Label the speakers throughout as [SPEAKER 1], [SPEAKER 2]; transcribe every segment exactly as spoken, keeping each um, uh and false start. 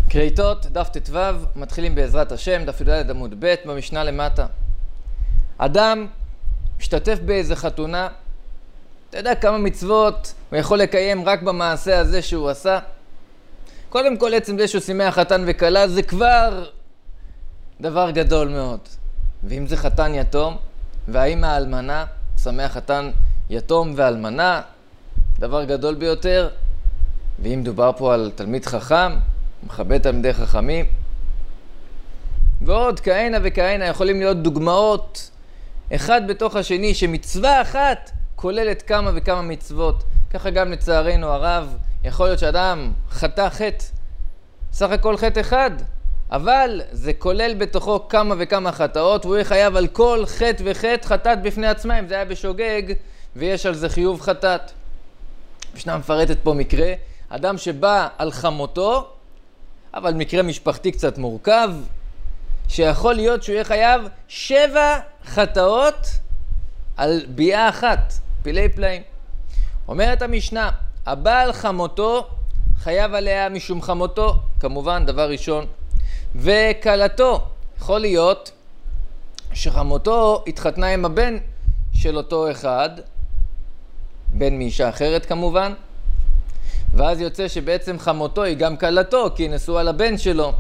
[SPEAKER 1] קריטות, דף ט"ו, מתחילים בעזרת השם, דף י"ד עמוד ב' במשנה למטה. אדם משתתף באיזה חתונה, אתה יודע כמה מצוות הוא יכול לקיים רק במעשה הזה שהוא עשה? קודם כל, עצם זה שהוא שימח חתן וכלה זה כבר דבר גדול מאוד. ואם זה חתן יתום, והאמא האלמנה, שמח חתן יתום ואלמנה, דבר גדול ביותר. ואם דובר פה על תלמיד חכם, מכבד תלמידי חכמים, ועוד כהנה וכהנה יכולים להיות דוגמאות אחד בתוך השני, שמצווה אחת כוללת כמה וכמה מצוות. ככה גם לצערנו הרב, יכול להיות שאדם חטא חטא, סך הכל חטא אחד, אבל זה כולל בתוכו כמה וכמה חטאות, והוא יהיה חייב על כל חטא וחטא חטאת בפני עצמה, אם זה היה בשוגג ויש על זה חיוב חטאת. משנה מפרטת פה מקרה, אדם שבא על חמותו, אבל מקרה משפחתי קצת מורכב, שיכול להיות שהוא יהיה חייב שבע חטאות על ביאה אחת, פילי פלאים. אומרת המשנה, הבעל חמותו חייב עליה משום חמותו, כמובן דבר ראשון, וקלתו, יכול להיות שחמותו התחתנה עם הבן של אותו אחד, בן מאישה אחרת כמובן, ואז יוצא שבעצם חמותו היא גם קלתו, כי היא נשואה לבן שלו.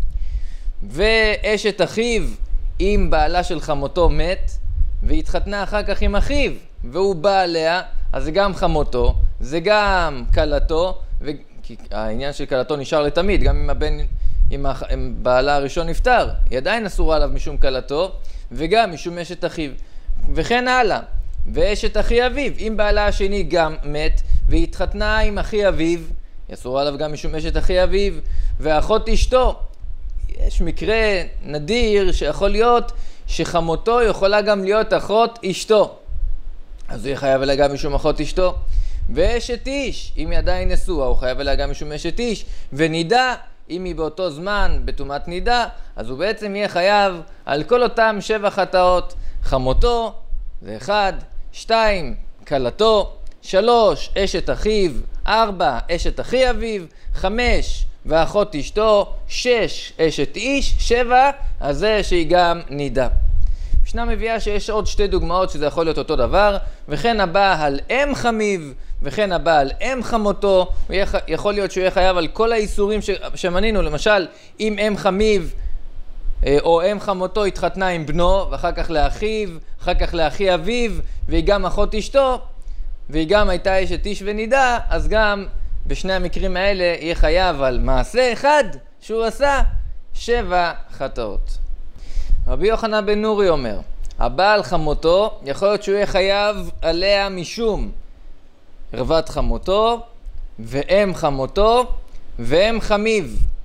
[SPEAKER 1] ואשת אחיו, אם בעלה של חמותו מת, והתחתנה אחר כך עם אחיו, והוא בא עליה, אז זה גם חמותו, זה גם קלתו, והעניין של קלתו נשאר לתמיד, גם אם הבן, אם בעלה הראשון נפטר, היא עדיין אסורה עליו משום קלתו, וגם משום אשת אחיו, וכן הלאה. ואשת אחי אביו, אם בעלה השני גם מת, והתחתנה עם אחי אביו, יסור עליו גם משום אשת אחי אביו, ואחות אשתו. יש מקרה נדיר שיכול להיות שחמותו יכולה גם להיות אחות אשתו, אז הוא חייב עליה גם משום אחות אשתו. ואשת איש, אם היא עדיין נשואה, הוא חייב עליה גם משום אשת איש. ונידה, אם היא באותו זמן בתומת נידה, אז הוא בעצם יהיה חייב על כל אותם שבע חטאות. חמותו זה אחד, שתיים, קלתו, שלוש, אשת אחיו, ארבע, אשת אחי אביו, חמש, ואחות אשתו, שש, אשת איש, שבע, אז זה שהיא גם נידה. משנה מביאה שיש עוד שתי דוגמאות שזה יכול להיות אותו דבר, וכן הבא על אם חמיו, וכן הבא על אם חמותו, יכול להיות שהוא יהיה חייב על כל האיסורים שמנינו, למשל, אם אם חמיו, או אם חמותו התחתנה עם בנו, ואחר כך לאחיו, אחר כך לאחי אביו, והיא גם אחות אשתו, והיא גם הייתה אשת איש ונידה, אז גם בשני המקרים האלה יהיה חייב על מעשה אחד שהוא עשה שבע חטאות. רבי יוחנן בן נורי אומר, הבעל חמותו יכול להיות שהוא יהיה חייב עליה משום ערוות חמותו, ואם חמותו, ואם חמיו.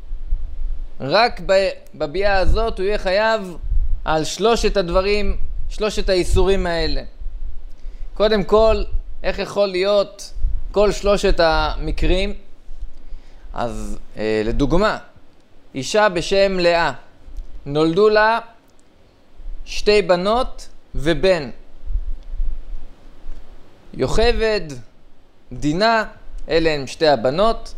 [SPEAKER 1] רק בביאה הזאת הוא יהיה חייב על שלושת הדברים, שלושת האיסורים האלה. קודם כל, איך יכול להיות כל שלושת המקרים? אז אה, לדוגמה, אישה בשם לאה, נולדו לה שתי בנות ובן. יוכבד, דינה, אלה הן שתי הבנות,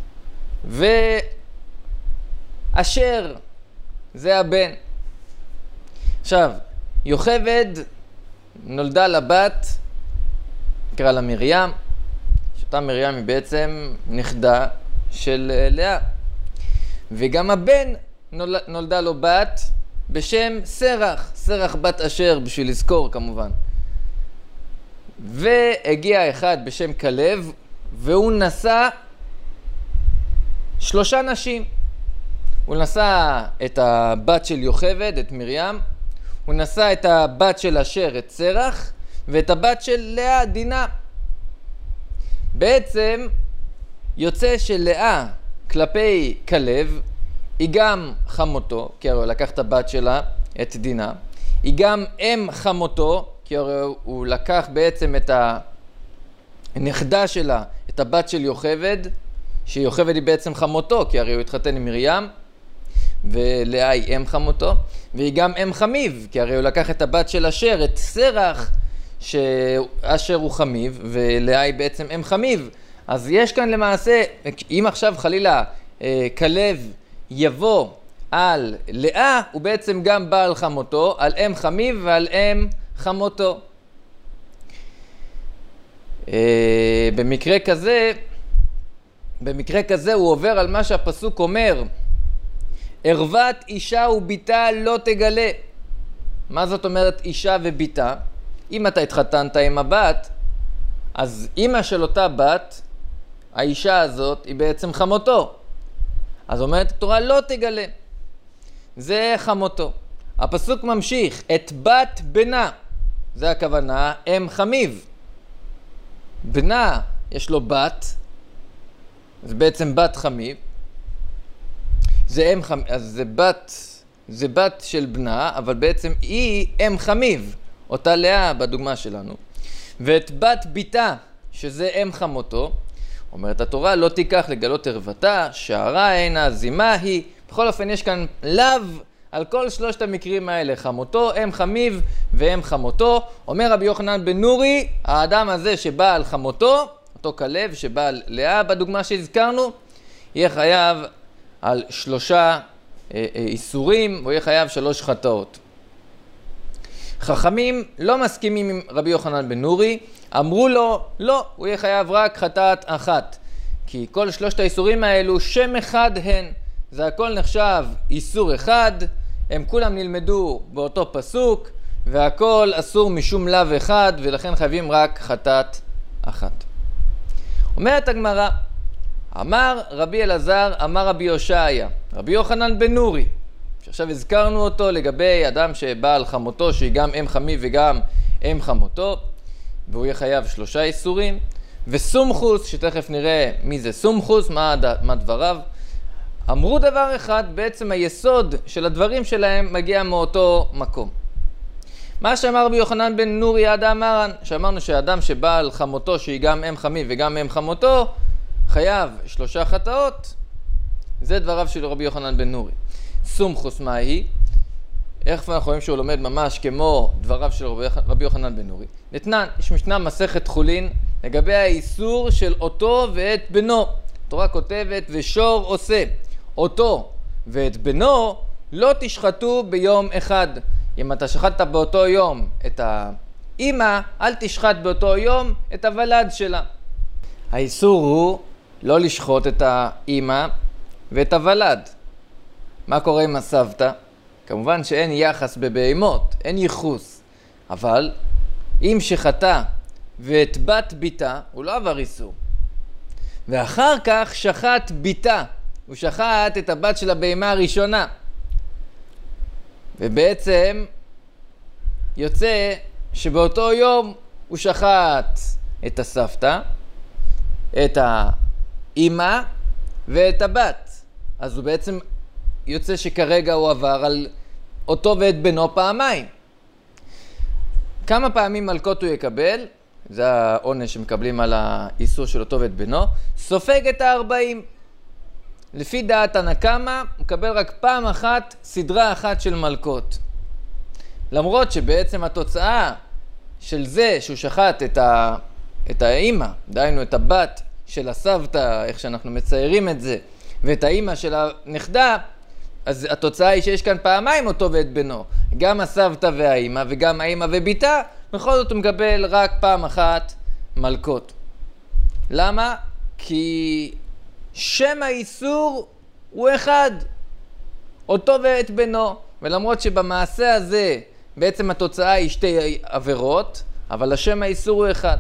[SPEAKER 1] ואשר זה הבן. עכשיו, יוכבד נולדה לבת, נקרא לה מרים, שאותה מרים היא בעצם נכדה של לאה. וגם הבן נולדה לו בת בשם סרח, סרח בת אשר, בשביל לזכור כמובן. והגיע אחד בשם כלב, והוא נשא שלושה נשים. הוא נשא את הבת של יוכבד, את מרים, הוא נשא את הבת של אשר, את סרח, ואת הבת של לאה, דינה. בעצם יוצא שלאה כלפי כלב היא גם חמותו, כי הרי הוא לקח את הבת שלה, את דינה. היא גם אם חמותו, כי הרי הוא לקח בעצם את הנכדה שלה, את הבת של יוכבד, שיוכבד היא בעצם חמותו, כי הרי הוא התחתן עם מרים, ולאה היא אם חמותו. והיא גם אם חמיו, כי הרי הוא לקח את הבת של אשר, את סרח, שאשר הוא חמיו, ולאה היא בעצם אם חמיו. אז יש כאן למעשה, אם עכשיו חלילה כלב יבוא על לאה, הוא בעצם גם בא על חמותו, על אם חמיו ועל אם חמותו. במקרה כזה, במקרה כזה הוא עובר על מה שהפסוק אומר, ערוות אישה וביתה לא תגלה. מה זאת אומרת אישה וביתה? אם אתה התחתנת עם הבת, אז אמא של אותה בת, האישה הזאת, היא בעצם חמותו. אז אומרת התורה לא תגלה. זה חמותו. הפסוק ממשיך, את בת בנה. זה הכוונה, אם חמיו. בנה, יש לו בת, זה בעצם בת חמיו. זה אם חמיו, אז זה בת, זה בת של בנה, אבל בעצם היא אם חמיו, אותה לאה בדוגמה שלנו. ואת בת ביתה, שזה אם חמותו, אומרת התורה, לא תיקח לגלות ערוותה, שערה אינה, זימה היא. בכל אופן יש כאן לאו על כל שלושת המקרים האלה, חמותו, אם חמיו ואם חמותו. אומר רבי יוחנן בן נורי, האדם הזה שבא על חמותו, אותו כלב שבא על לאה בדוגמה שהזכרנו, יהיה חייב על שלושה אה, אה, איסורים, הוא יהיה חייב שלוש חטאות. חכמים לא מסכימים עם רבי יוחנן בן נורי, אמרו לו, לא, הוא יהיה חייב רק חטאת אחת. כי כל שלושת האיסורים האלו, שם אחד הן. זה הכל נחשב איסור אחד, הם כולם נלמדו באותו פסוק, והכל אסור משום לאו אחד, ולכן חייבים רק חטאת אחת. אומרת הגמרא, אמר רבי אלעזר, אמר רבי הושעיה, רבי יוחנן בן נורי, שעכשיו הזכרנו אותו לגבי אדם שבא על חמותו, שהיא גם אם חמיו וגם אם חמותו, והוא יהיה חייב שלושה איסורים, וסומכוס, שתכף נראה מי זה סומכוס, מה, מה דבריו, אמרו דבר אחד, בעצם היסוד של הדברים שלהם מגיע מאותו מקום. מה שאמר רבי יוחנן בן נורי האדם מרן, שאמרנו שהאדם שבא על חמותו, שהיא גם אם חמיו וגם אם חמותו, חייב שלושה חטאות, זה דבריו של רבי יוחנן בן נורי. סומכוס מה היא? איך אנחנו רואים שהוא לומד ממש כמו דבריו של רבי יוחנן בן נורי? נתנן, יש משנה מסכת חולין לגבי האיסור של אותו ואת בנו. התורה כותבת ושור עושה אותו ואת בנו לא תשחטו ביום אחד. אם אתה שחטת באותו יום את האמא, אל תשחט באותו יום את הוולד שלה. האיסור הוא לא לשחוט את האמא ואת הוולד. מה קורה עם הסבתא? כמובן שאין יחס בבהמות, אין ייחוס. אבל אם שחטה ואת בת ביתה, הוא לא עבר איסור. ואחר כך שחט ביתה, הוא שחט את הבת של הבהמה הראשונה. ובעצם יוצא שבאותו יום הוא שחט את הסבתא, את האמא ואת הבת. אז הוא בעצם יוצא שכרגע הוא עבר על אותו ואת בנו פעמיים. כמה פעמים מלקות הוא יקבל? זה העונש שמקבלים על האיסור של אותו ואת בנו. סופג את הארבעים. לפי דעת הנקמה, הוא מקבל רק פעם אחת, סדרה אחת של מלקות. למרות שבעצם התוצאה של זה שהוא שחט את, ה... את האמא, דהיינו את הבת של הסבתא, איך שאנחנו מציירים את זה, ואת האמא של הנכדה, אז התוצאה היא שיש כאן פעמיים אותו ואת בנו. גם הסבתא והאמא וגם האמא וביתה, בכל זאת הוא מקבל רק פעם אחת מלקות. למה? כי שם האיסור הוא אחד, אותו ואת בנו. ולמרות שבמעשה הזה בעצם התוצאה היא שתי עבירות, אבל השם האיסור הוא אחד.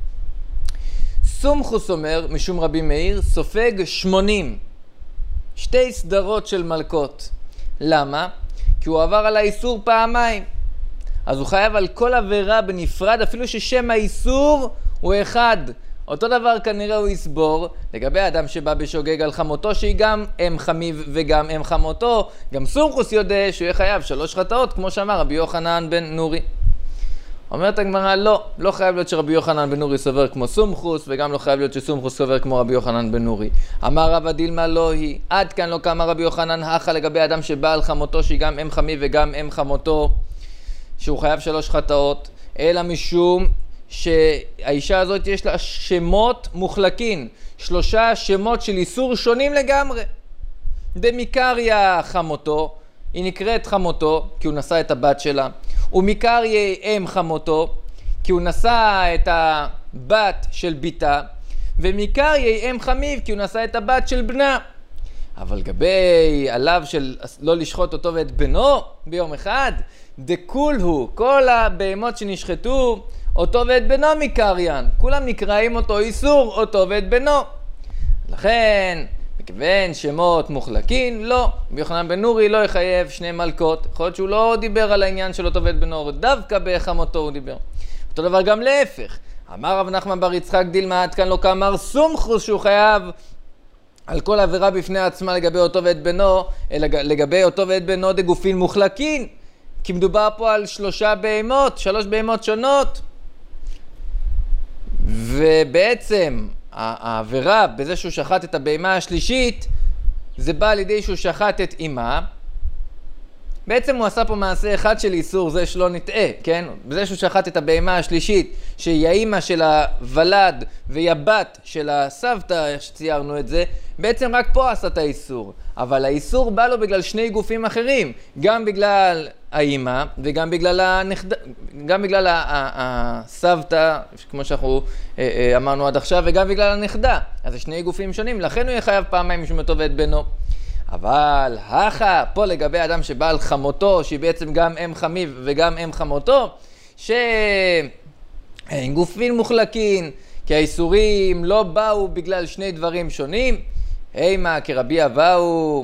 [SPEAKER 1] סומכוס אומר, משום רבי מאיר, סופג שמונים. שתי סדרות של מלקות. למה? כי הוא עבר על האיסור פעמיים. אז הוא חייב על כל עבירה בנפרד, אפילו ששם האיסור הוא אחד. אותו דבר כנראה הוא יסבור לגבי האדם שבא בשוגג על חמותו, שהיא גם אם חמיו וגם אם חמותו. גם סומכוס יודע שהוא יהיה חייב שלוש חטאות, כמו שאמר רבי יוחנן בן נורי. אומרת הגמרא, לא, לא חייב להיות שרבי יוחנן בן נורי סובר כמו סומכוס, וגם לא חייב להיות שסומכוס סובר כמו רבי יוחנן בן נורי. אמר רבא דילמה לא היא, עד כאן לא קמה רבי יוחנן הכה לגבי אדם שבא על חמותו, שהיא גם אם חמיו וגם אם חמותו, שהוא חייב שלוש חטאות, אלא משום שהאישה הזאת יש לה שמות מוחלקים, שלושה שמות של איסור שונים לגמרי. דמיקריה חמותו, היא נקראת חמותו כי הוא נשא את הבת שלה, ומיקריה אם חמותו כי הוא נשא את הבת של ביתה, ומיקריה אם חמיב כי הוא נשא את הבת של בנה. אבל לגבי עליו של לא לשחוט אותו ואת בנו ביום אחד, דקול הוא, כל הבהמות שנשחטו אותו ואת בנו מקריין, כולם נקראים אותו איסור אותו ואת בנו. לכן מכיוון שמות מוחלקים, לא, רבי יוחנן בן נורי לא יחייב שני מלכות. יכול להיות שהוא לא דיבר על העניין של אותו ואת בנו, דווקא בחמותו הוא דיבר. אותו דבר גם להפך, אמר רב נחמן בר יצחק דילמה עד כאן לא כאמר סומכוס שהוא חייב על כל עבירה בפני עצמה לגבי אותו ואת בנו, אלא לגבי אותו ואת בנו דגופין מוחלקים, כי מדובר פה על שלושה בהמות, שלוש בהמות שונות. ובעצם העבירה בזה שהוא שחט את הבהמה השלישית, זה בא על ידי שהוא שחט את אמה. בעצם הוא עשה פה מעשה אחד של איסור, זה שלא נטעה, כן? בזה שהוא שחט את הבהמה השלישית, שהיא האמא של הוולד והיא הבת של הסבתא, איך שציירנו את זה, בעצם רק פה עשה את האיסור. אבל האיסור בא לו בגלל שני גופים אחרים, גם בגלל האמא וגם בגלל הנכד... גם בגלל הסבתא, כמו שאנחנו אמרנו עד עכשיו, וגם בגלל הנכדה. אז זה שני גופים שונים, לכן הוא יחייב פעמיים משום אותו ואת בנו. אבל הכה, פה לגבי אדם שבא על חמותו, שהיא בעצם גם אם חמיו וגם אם חמותו, שאין גופים מוחלקים, כי האיסורים לא באו בגלל שני דברים שונים. אימה כרבי אבאו,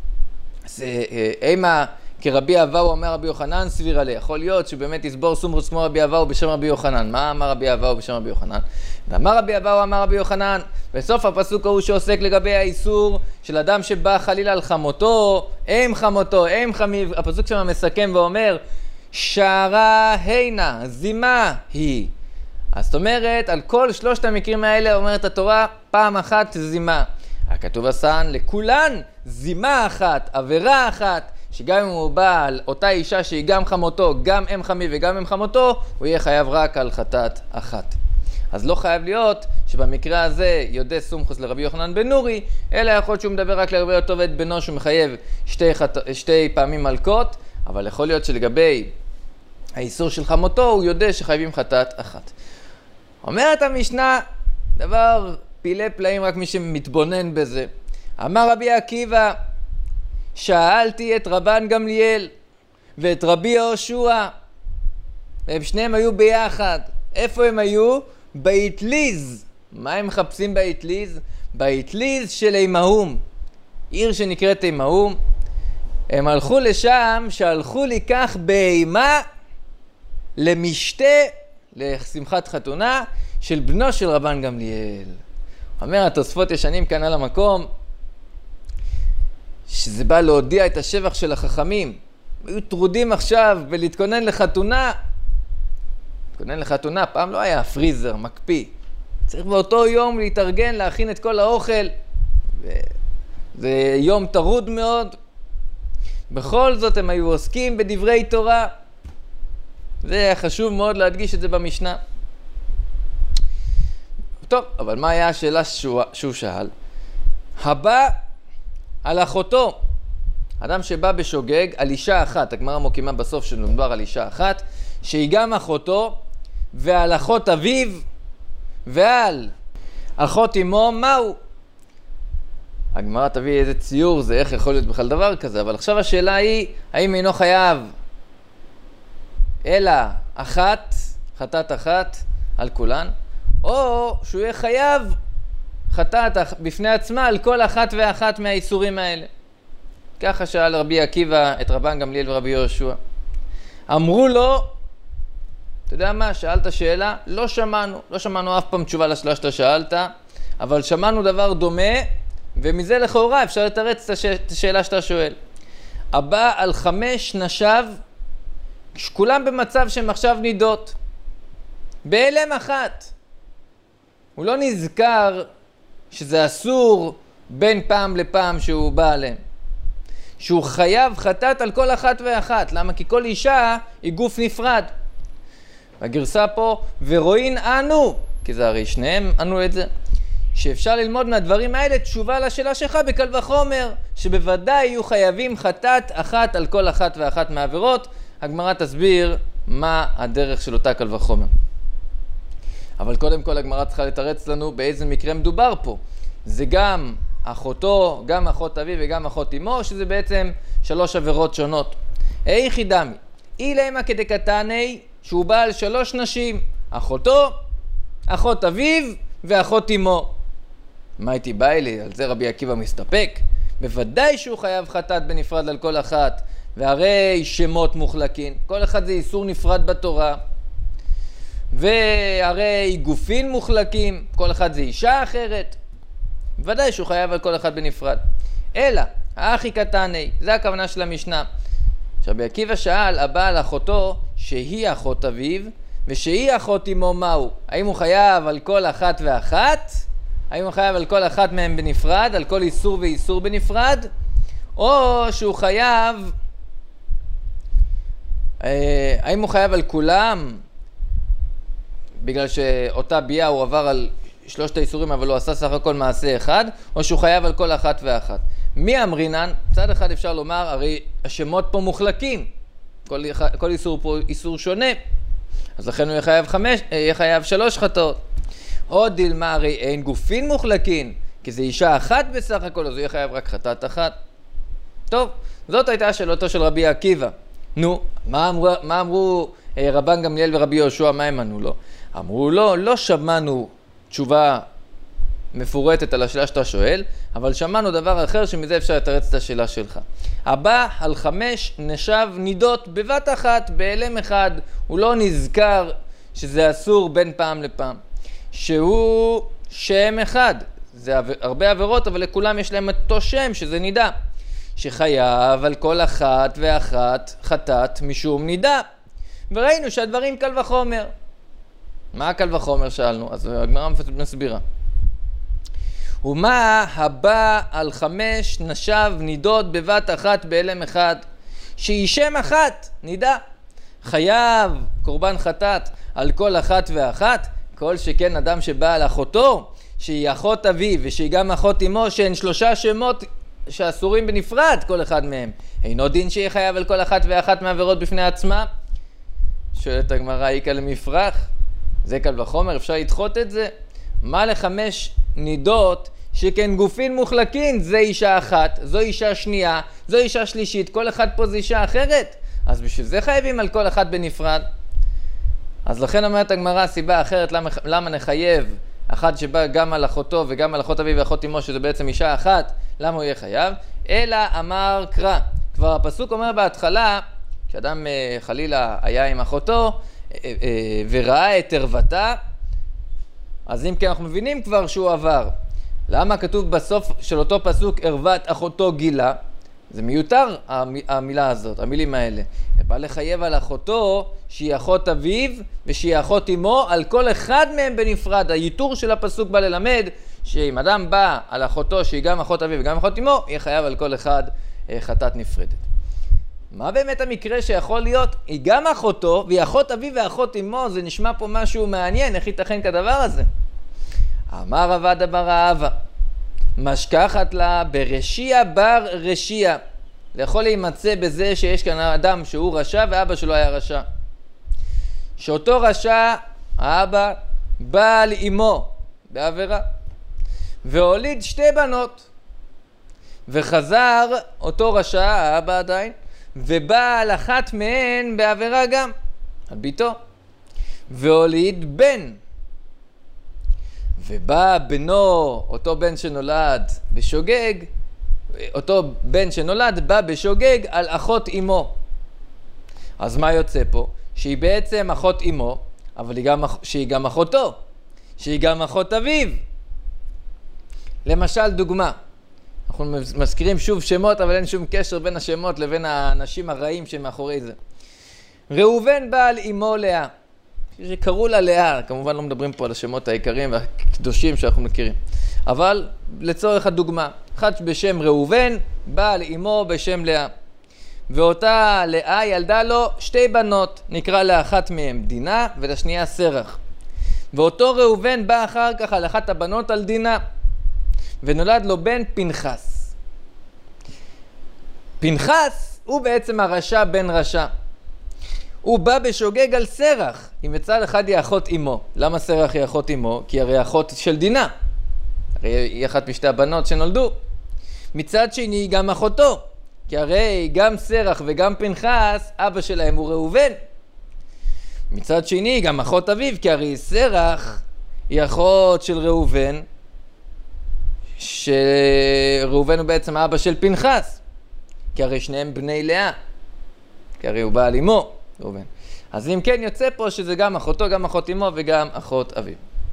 [SPEAKER 1] אימה כרבי אבאו אמר רבי יוחנן סביר עליה. יכול להיות שבאמת יסבור סומכוס כמו רבי אבאו בשם רבי יוחנן. מה אמר רבי אבאו בשם רבי יוחנן? ואמר רבי אבאו אמר רבי יוחנן, בסוף הפסוק הוא שעוסק לגבי האיסור של אדם שבא חלילה על חמותו, אם חמותו, אם חמיו. הפסוק שם מסכם ואומר, שערה הינה, זימה היא. אז זאת אומרת, על כל שלושת המקרים האלה אומרת התורה, פעם אחת זימה. הכתוב עשן לכולן זימה אחת, עבירה אחת, שגם אם הוא בא על אותה אישה שהיא גם חמותו, גם אם חמיו וגם אם חמותו, הוא יהיה חייב רק על חטאת אחת. אז לא חייב להיות שבמקרה הזה יודע סומכוס לרבי יוחנן בן נורי, אלא יכול להיות שהוא מדבר רק לרבי אותו ואת בנו שהוא מחייב שתי, חט... שתי פעמים מלכות, אבל יכול להיות שלגבי האיסור של חמותו הוא יודע שחייבים חטאת אחת. אומרת המשנה, דבר פילי פלאים רק מי שמתבונן בזה. אמר רבי עקיבא, שאלתי את רבן גמליאל ואת רבי יהושע, והם שניהם היו ביחד. איפה הם היו? באטליז. מה הם מחפשים באטליז? באטליז של אימהום, עיר שנקראת אימהום. הם הלכו לשם, שהלכו לקח בהמה למשתה, לשמחת חתונה של בנו של רבן גמליאל. אומר התוספות ישנים כאן על המקום, שזה בא להודיע את השבח של החכמים. היו טרודים עכשיו ולהתכונן לחתונה. להתכונן לחתונה, פעם לא היה פריזר, מקפיא. צריך באותו יום להתארגן, להכין את כל האוכל. זה יום טרוד מאוד. בכל זאת הם היו עוסקים בדברי תורה. זה היה חשוב מאוד להדגיש את זה במשנה. טוב, אבל מה היה השאלה שהוא, שהוא שאל? הבא על אחותו. אדם שבא בשוגג על אישה אחת, הגמרא מוקימה בסוף שנדבר על אישה אחת, שהיא גם אחותו, ועל אחות אביו, ועל אחות אמו, מהו? הגמרא תביא איזה ציור, זה איך יכול להיות בכלל דבר כזה, אבל עכשיו השאלה היא, האם אינו חייב אלא אחת, חטאת אחת, על כולן, או שהוא יהיה חייב חטאת בפני עצמה על כל אחת ואחת מהאיסורים האלה. ככה שאל רבי עקיבא את רבן גמליאל ורבי יהושע. אמרו לו, אתה יודע מה, שאלת שאלה, לא שמענו, לא שמענו אף פעם תשובה לשאלה שאתה שאלת, אבל שמענו דבר דומה, ומזה לכאורה אפשר לתרץ את השאלה שאתה שואל. הבא על חמש נשב, כולם במצב שהם עכשיו נידות, בהלם אחת. הוא לא נזכר שזה אסור בין פעם לפעם שהוא בא עליהם. שהוא חייב חטאת על כל אחת ואחת. למה? כי כל אישה היא גוף נפרד. הגרסה פה, ורואין אנו, כי זה הרי שניהם אנו את זה, שאפשר ללמוד מהדברים האלה תשובה לשאלה שלך בקל וחומר, שבוודאי יהיו חייבים חטאת אחת על כל אחת ואחת מהעבירות. הגמרא תסביר מה הדרך של אותה קל וחומר. אבל קודם כל הגמרא צריכה לתרץ לנו באיזה מקרה מדובר פה. זה גם אחותו, גם אחות אביו וגם אחות אמו, שזה בעצם שלוש עבירות שונות. איך דמי? אילמה כדקתני, שהוא בעל שלוש נשים, אחותו, אחות אביו ואחות אמו. מה הייתי בא אלי? על זה רבי עקיבא מסתפק? בוודאי שהוא חייב חטאת בנפרד על כל אחת, והרי שמות מוחלקים, כל אחד זה איסור נפרד בתורה, והרי גופין מוחלקים, כל אחד זה אישה אחרת, בוודאי שהוא חייב על כל אחד בנפרד. אלא, האחי קטני, זה הכוונה של המשנה. רבי עקיבא שאל, הבעל אחותו שהיא אחות אביו ושהיא אחות אמו מהו? האם הוא חייב על כל אחת ואחת? האם הוא חייב על כל אחת מהם בנפרד, על כל איסור ואיסור בנפרד? או שהוא חייב, אה, האם הוא חייב על כולם? בגלל שאותה ביאה הוא עבר על שלושת האיסורים אבל הוא עשה סך הכל מעשה אחד, או שהוא חייב על כל אחת ואחת? מי אמרינן? צד אחד אפשר לומר, הרי השמות פה מוחלקים, כל, כל איסור פה איסור שונה, אז לכן הוא יהיה חייב, חמש, יהיה חייב שלוש חטאות. עוד דילמה, הרי אין גופין מוחלקים, כי זה אישה אחת בסך הכל, אז הוא יהיה חייב רק חטאת אחת. טוב, זאת הייתה שאלתו של רבי עקיבא. נו, מה אמרו, מה אמרו רבן גמליאל ורבי יהושע, מה הם ענו לו? אמרו לו, לא שמענו תשובה מפורטת על השאלה שאתה שואל, אבל שמענו דבר אחר שמזה אפשר לתרץ את השאלה שלך. הבא על חמש נשב נידות בבת אחת, באלם אחד, הוא לא נזכר שזה אסור בין פעם לפעם. שהוא שם אחד, זה הרבה עבירות, אבל לכולם יש להם אותו שם, שזה נידה. שחייב על כל אחת ואחת חטאת משום נידה. וראינו שהדברים קל וחומר. מה קל וחומר שאלנו? אז הגמרא מסבירה. ומה הבא על חמש נשב נידות בבת אחת באלם אחד, שהיא שם אחת, נידה. חייב קורבן חטאת על כל אחת ואחת, כל שכן אדם שבא על אחותו, שהיא אחות אביו ושהיא גם אחות אמו, שהן שלושה שמות שאסורים בנפרד כל אחד מהם. אינו דין שיהיה חייב על כל אחת ואחת מהעבירות בפני עצמה? שואלת הגמרא, איקה למפרח? זה קל וחומר, אפשר לדחות את זה? מה לחמש נידות שכן גופין מוחלקים? זה אישה אחת, זו אישה שנייה, זו אישה שלישית, כל אחד פה זה אישה אחרת. אז בשביל זה חייבים על כל אחת בנפרד. אז לכן אומרת הגמרא, סיבה אחרת למה, למה נחייב אחד שבא גם על אחותו וגם על אחות אביו ואחות אמו, שזה בעצם אישה אחת, למה הוא יהיה חייב? אלא אמר קרא. כבר הפסוק אומר בהתחלה, כשאדם חלילה היה עם אחותו וראה את ערוותה, אז אם כן אנחנו מבינים כבר שהוא עבר. למה כתוב בסוף של אותו פסוק ערוות אחותו גילה? זה מיותר המילה הזאת, המילים האלה. בא לחייב על אחותו שהיא אחות אביו ושהיא אחות אמו, על כל אחד מהם בנפרד. הייתור של הפסוק בא ללמד שאם אדם בא על אחותו שהיא גם אחות אביו וגם אחות אמו, יהיה חייב על כל אחד חטאת נפרדת. מה באמת המקרה שיכול להיות? היא גם אחותו והיא אחות אביו ואחות אמו, זה נשמע פה משהו מעניין, איך ייתכן כדבר הזה? אמר עבד בר אהבה, משכחת לה ברשיה בר רשיה. זה יכול להימצא בזה שיש כאן אדם שהוא רשע ואבא שלו היה רשע. שאותו רשע, האבא, בא על אמו בעבירה והוליד שתי בנות, וחזר אותו רשע, האבא עדיין, ובא על אחת מהן בעבירה גם, על ביתו, והוליד בן. ובא בנו, אותו בן שנולד בשוגג, אותו בן שנולד בא בשוגג על אחות אמו. אז מה יוצא פה? שהיא בעצם אחות אמו, אבל היא גם, שהיא גם אחותו, שהיא גם אחות אביו. למשל דוגמה, אנחנו מזכירים שוב שמות, אבל אין שום קשר בין השמות לבין האנשים הרעים שמאחורי זה. ראובן בא על אמו לאה, שקראו לה לאה, כמובן לא מדברים פה על השמות העיקריים והקדושים שאנחנו מכירים, אבל לצורך הדוגמה, אחד בשם ראובן בא על אמו בשם לאה, ואותה לאה ילדה לו שתי בנות, נקרא לאחת מהם דינה ולשנייה סרח. ואותו ראובן בא אחר כך על אחת הבנות על דינה, ונולד לו בן פנחס. פנחס הוא בעצם הרשע בן רשע. הוא בא בשוגג על סרח, אם מצד אחד היא אחות אמו. למה סרח היא אחות אמו? כי הרי אחות של דינה. הרי היא אחת משתי הבנות שנולדו. מצד שני היא גם אחותו, כי הרי גם סרח וגם פנחס, אבא שלהם הוא ראובן. מצד שני היא גם אחות אביו, כי הרי סרח היא אחות של ראובן, שראובן הוא בעצם האבא של פנחס, כי הרי שניהם בני לאה, כי הרי הוא בא על אמו, ראובן. אז אם כן יוצא פה שזה גם אחותו, גם אחות אמו וגם אחות אביו.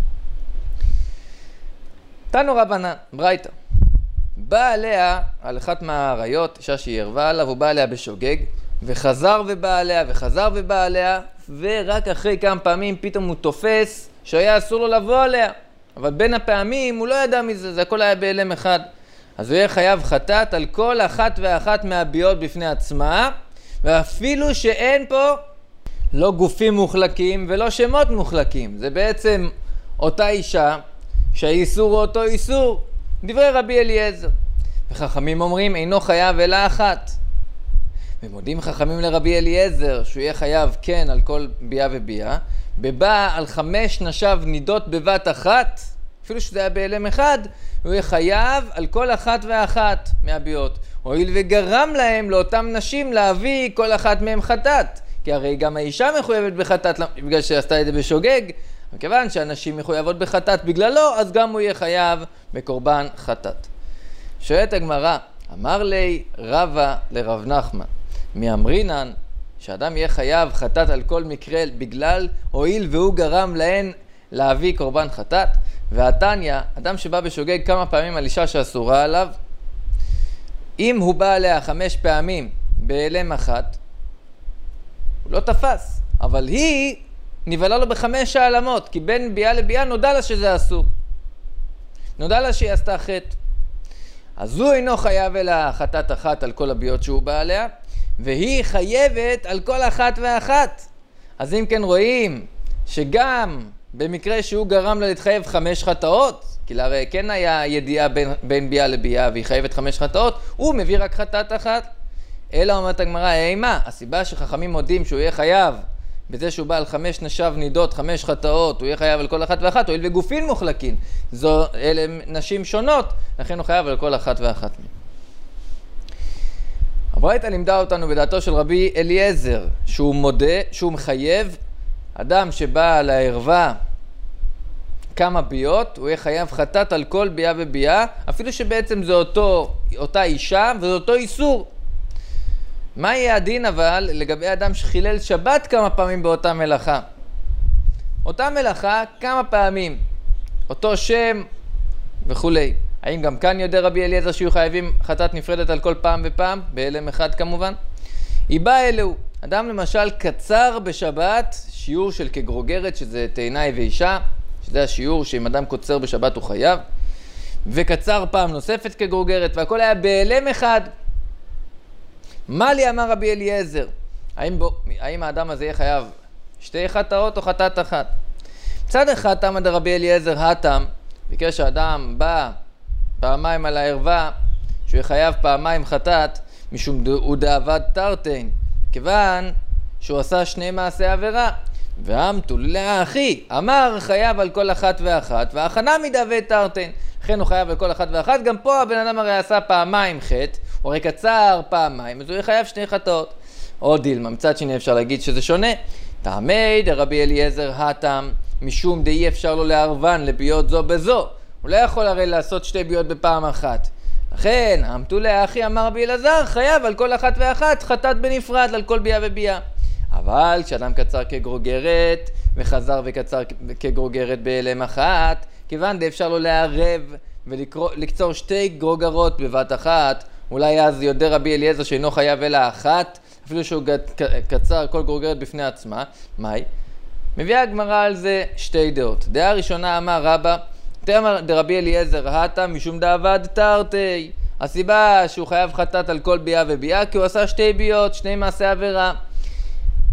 [SPEAKER 1] תנו רבנן, ברייתא. בא עליה על אחת מהעריות, אישה שהיא ערבה עליו, הוא בא עליה בשוגג, וחזר ובא עליה, וחזר ובא עליה, ורק אחרי כמה פעמים פתאום הוא תופס שהיה אסור לו לבוא עליה. אבל בין הפעמים הוא לא ידע מזה, זה הכל היה בהלם אחד. אז הוא יהיה חייב חטאת על כל אחת ואחת מהביאות בפני עצמה, ואפילו שאין פה לא גופים מוחלקים ולא שמות מוחלקים. זה בעצם אותה אישה שהאיסור הוא אותו איסור. דברי רבי אליעזר. וחכמים אומרים אינו חייב אלא אחת. ומודים חכמים לרבי אליעזר שהוא יהיה חייב כן על כל ביאה וביאה, בבא על חמש נשיו נידות בבת אחת, אפילו שזה היה בהלם אחד, הוא יהיה חייב על כל אחת ואחת מהביאות. הואיל וגרם להם לאותם נשים להביא כל אחת מהם חטאת, כי הרי גם האישה מחויבת בחטאת בגלל שעשתה את זה בשוגג, וכיוון שהנשים מחויבות בחטאת בגללו, אז גם הוא יהיה חייב בקורבן חטאת. שואלת הגמרא, אמר לי רבא לרב נחמן, מי אמרינן שאדם יהיה חייב חטאת על כל מקרה בגלל הואיל והוא גרם להן להביא קורבן חטאת? והתניא, אדם שבא בשוגג כמה פעמים על אישה שאסורה עליו, אם הוא בא עליה חמש פעמים בהלם אחת, הוא לא תפס, אבל היא נבלה לו בחמש העלמות, כי בין ביאה לביאה נודע לה שזה אסור. נודע לה שהיא עשתה חטא. אז הוא אינו חייב אלא חטאת אחת על כל הביאות שהוא בא עליה, והיא חייבת על כל אחת ואחת. אז אם כן רואים שגם במקרה שהוא גרם לה להתחייב חמש חטאות, כי הרי כן היה ידיעה בין, בין ביאה לביאה והיא חייבת חמש חטאות, הוא מביא רק חטאת אחת. אלא אומרת הגמרא, אימה, הסיבה שחכמים מודים שהוא יהיה חייב בזה שהוא בא על חמש נשיו נידות, חמש חטאות, הוא יהיה חייב על כל אחת ואחת, הואיל וגופין מוחלקים. זו, אלה נשים שונות, לכן הוא חייב על כל אחת ואחת מהם. הברייתא לימדה אותנו בדעתו של רבי אליעזר, שהוא מודה, שהוא מחייב, אדם שבא על הערווה כמה ביאות, הוא יהיה חייב חטאת על כל ביאה וביאה, אפילו שבעצם זה אותו, אותה אישה וזה אותו איסור. מה יהיה הדין אבל לגבי אדם שחילל שבת כמה פעמים באותה מלאכה? אותה מלאכה כמה פעמים, אותו שם וכולי. האם גם כאן יודע רבי אליעזר שיהיו חייבים חטאת נפרדת על כל פעם ופעם? בהלם אחד כמובן. היא באה אלוהו. אדם למשל קצר בשבת שיעור של כגרוגרת, שזה תעינאי ואישה, שזה השיעור שאם אדם קוצר בשבת הוא חייב, וקצר פעם נוספת כגרוגרת, והכל היה בהלם אחד. מה לי אמר רבי אליעזר? האם, בו, האם האדם הזה יהיה חייב שתי חטאות או חטאת אחת? מצד אחד תמא דרבי אליעזר הטם, בגלל שהאדם בא פעמיים על הערווה, שהוא יהיה חייב פעמיים חטאת, משום הוא דאבד תרתין, כיוון שהוא עשה שני מעשי עבירה. ואמתו לאחי, אמר חייב על כל אחת ואחת, והכנה מדאבד תרתין, לכן הוא חייב על כל אחת ואחת. גם פה הבן אדם הרי עשה פעמיים חטא, הוא הרי קצר פעמיים, אז הוא יהיה חייב שני חטאות. או דילמה, מצד שני אפשר להגיד שזה שונה. תעמי דרבי אליעזר הטם, משום דאי אפשר לו לערבן לביות זו בזו. הוא לא יכול הרי לעשות שתי ביות בפעם אחת. לכן, אמתו לאחי, אמר רבי אלעזר, חייב על כל אחת ואחת חטאת בנפרד על כל ביאה וביאה. אבל כשאדם קצר כגרוגרת וחזר וקצר כגרוגרת בהלם אחת, כיוון דה אפשר לו לערב ולקצור שתי גרוגרות בבת אחת, אולי אז יודע רבי אליעזר שאינו חייב אלא אחת, אפילו שהוא קצר כל גרוגרת בפני עצמה. מהי? מביאה הגמרא על זה שתי דעות. דעה ראשונה אמר רבא, תאמר דרבי אליעזר הטה משום דאבד תרתי. הסיבה שהוא חייב חטאת על כל ביאה וביאה כי הוא עשה שתי ביות, שני מעשי עבירה.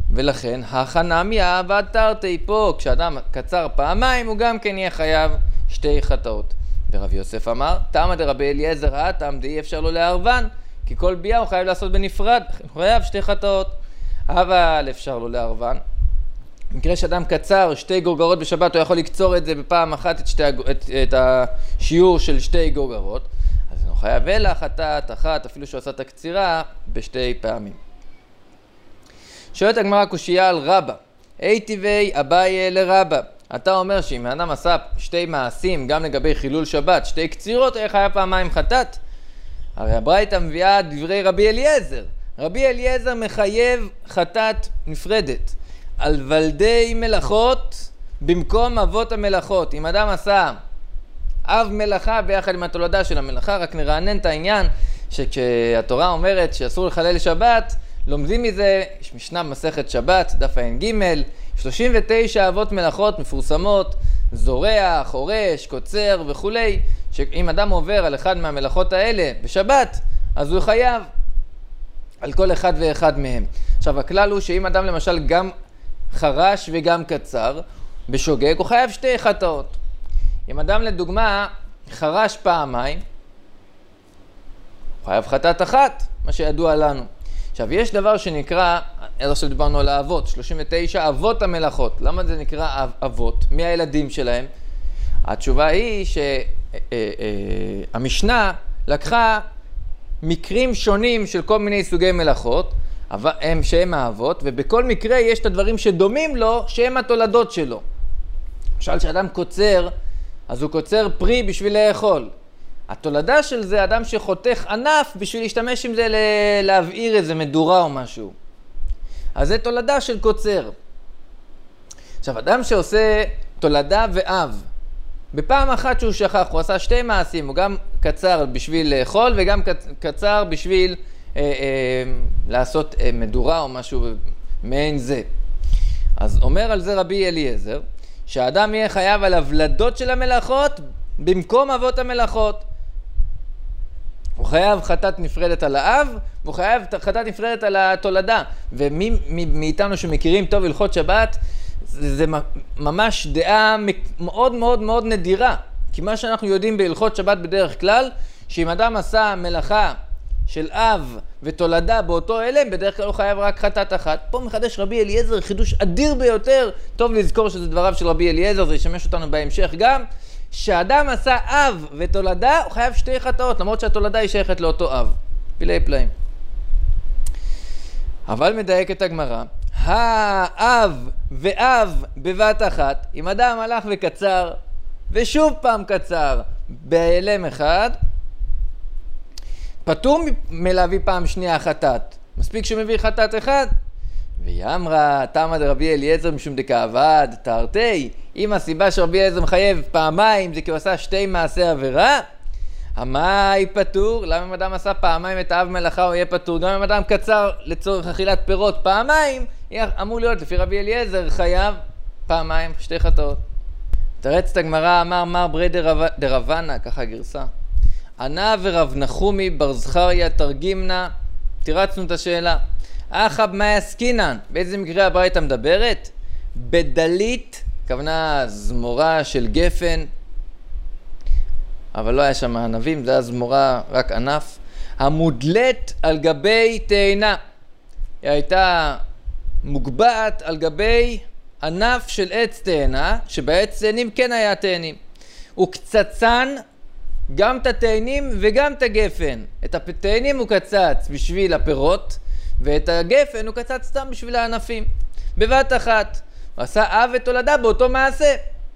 [SPEAKER 1] ולכן החנמי עבד תרתי פה, כשאדם קצר פעמיים הוא גם כן יהיה חייב שתי חטאות. ורב יוסף אמר, תמא דרבי אליעזר האטם דאי אפשר לו לערבן, כי כל ביאה הוא חייב לעשות בנפרד, הוא חייב שתי חטאות. אבל אפשר לו לערבן. במקרה שאדם קצר שתי גורגרות בשבת, הוא יכול לקצור את זה בפעם אחת, את, שתי, את, את השיעור של שתי גורגרות, אז הוא חייב אלא חטאת אחת, אפילו שהוא עשה את הקצירה, בשתי פעמים. שואלת הגמרא קושייה על רבא, היטיבי אביי לרבא, אתה אומר שאם האדם עשה שתי מעשים, גם לגבי חילול שבת, שתי קצירות, איך היה פעמיים חטאת? הרי הברייתא מביאה דברי רבי אליעזר. רבי אליעזר מחייב חטאת נפרדת. על ולדי מלאכות במקום אבות המלאכות. אם אדם עשה אב מלאכה ביחד עם התולדה של המלאכה, רק נרענן את העניין שכשהתורה אומרת שאסור לחלל שבת, לומדים מזה, יש משנה במסכת שבת, דף ע"ג, שלושים ותשע אבות מלאכות מפורסמות, זורע, חורש, קוצר וכולי, שאם אדם עובר על אחד מהמלאכות האלה בשבת, אז הוא חייב על כל אחד ואחד מהם. עכשיו, הכלל הוא שאם אדם למשל גם חרש וגם קצר, בשוגג, הוא חייב שתי חטאות. אם אדם לדוגמה חרש פעמיים, הוא חייב חטאת אחת, מה שידוע לנו. עכשיו, יש דבר שנקרא, עד עכשיו דיברנו על האבות, שלושים ותשע אבות המלאכות. למה זה נקרא אבות? מי הילדים שלהם? התשובה היא שהמשנה לקחה מקרים שונים של כל מיני סוגי מלאכות, הם שהם האבות, ובכל מקרה יש את הדברים שדומים לו, שהם התולדות שלו. למשל, כשאדם קוצר, אז הוא קוצר פרי בשביל לאכול. התולדה של זה, אדם שחותך ענף בשביל להשתמש עם זה להבעיר איזה מדורה או משהו. אז זה תולדה של קוצר. עכשיו, אדם שעושה תולדה ואב, בפעם אחת שהוא שכח, הוא עשה שתי מעשים, הוא גם קצר בשביל לאכול וגם קצר בשביל אה, אה, לעשות אה, מדורה או משהו מעין זה. אז אומר על זה רבי אליעזר, שהאדם יהיה חייב על הוולדות של המלאכות במקום אבות המלאכות. הוא חייב חטאת נפרדת על האב, והוא חייב חטאת נפרדת על התולדה. ומי מאיתנו שמכירים טוב הלכות שבת, זה, זה ממש דעה מאוד מאוד מאוד נדירה. כי מה שאנחנו יודעים בהלכות שבת בדרך כלל, שאם אדם עשה מלאכה של אב ותולדה באותו אלם, בדרך כלל הוא חייב רק חטאת אחת. פה מחדש רבי אליעזר חידוש אדיר ביותר. טוב לזכור שזה דבריו של רבי אליעזר, זה ישמש אותנו בהמשך גם. שאדם עשה אב ותולדה, הוא חייב שתי חטאות, למרות שהתולדה היא שייכת לאותו אב. פלאי פלאים. אבל מדייק את הגמרא, האב ואב בבת אחת, אם אדם הלך וקצר, ושוב פעם קצר, באלם אחד, פטור מלהביא פעם שנייה חטאת. מספיק שמביא חטאת אחד. ויאמרה, תמא דרבי אליעזר משום דכאבד תרתי, אם הסיבה שרבי אליעזר מחייב פעמיים זה כי הוא עשה שתי מעשי עבירה, המאי פטור? למה אם אדם עשה פעמיים את האב מלאכה הוא יהיה פטור? גם אם אדם קצר לצורך אכילת פירות פעמיים, אמור להיות לפי רבי אליעזר חייב פעמיים שתי חטאות. תרץ את הגמרא, אמר מר ברי דרבנה, ככה גרסה, ענה ורב נחומי בר זכריה תרגימנה, תירצנו את השאלה, אחא במאי עסקינן, באיזה מקרה הברייתא מדברת? בדלית, כוונה זמורה של גפן, אבל לא היה שם ענבים, זה היה זמורה רק ענף, המודלת על גבי תאנה, היא הייתה מוגבעת על גבי ענף של עץ תאנה, שבעץ תאנים כן היה תאנים, הוא קצצן גם את התאנים וגם את הגפן. את התאנים הוא קצץ בשביל הפירות, ואת הגפן הוא קצץ סתם בשביל הענפים. בבת אחת. הוא עשה אב ותולדה באותו מעשה.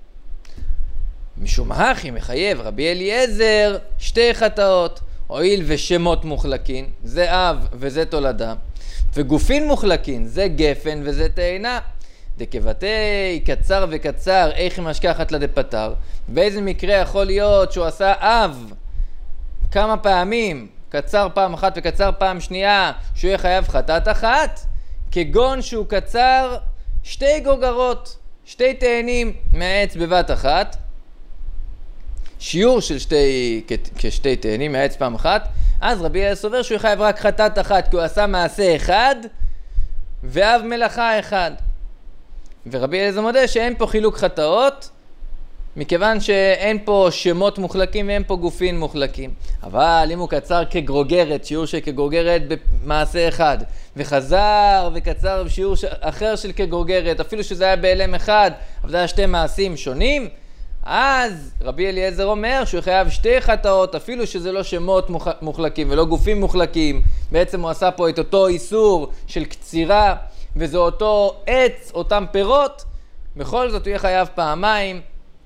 [SPEAKER 1] משום הכי מחייב רבי אליעזר שתי חטאות. הואיל ושמות מוחלקין, זה אב וזה תולדה. וגופין מוחלקין, זה גפן וזה תאנה. דקבתי קצר וקצר, איך משכחת לדפטר. באיזה מקרה יכול להיות שהוא עשה אב כמה פעמים, קצר פעם אחת וקצר פעם שנייה, שהוא יהיה חייב חטאת אחת, כגון שהוא קצר שתי גוגרות, שתי תאנים מהעץ בבת אחת, שיעור של שתי, כשתי תאנים מהעץ פעם אחת, אז רבי אליעזר סובר שהוא חייב רק חטאת אחת, כי הוא עשה מעשה אחד, ואב מלאכה אחד. ורבי אליעזר מודה שאין פה חילוק חטאות, מכיוון שאין פה שמות מוחלקים ואין פה גופין מוחלקים. אבל אם הוא קצר כגרוגרת, שיעור של כגרוגרת במעשה אחד, וחזר וקצר בשיעור אחר של כגרוגרת, אפילו שזה היה באלם אחד, אבל זה היה שתי מעשים שונים, אז רבי אליעזר אומר שהוא חייב שתי חטאות, אפילו שזה לא שמות מוחלקים ולא גופים מוחלקים. בעצם הוא עשה פה את אותו איסור של קצירה, וזה אותו עץ, אותם פירות, בכל זאת הוא יהיה חייב פעמיים,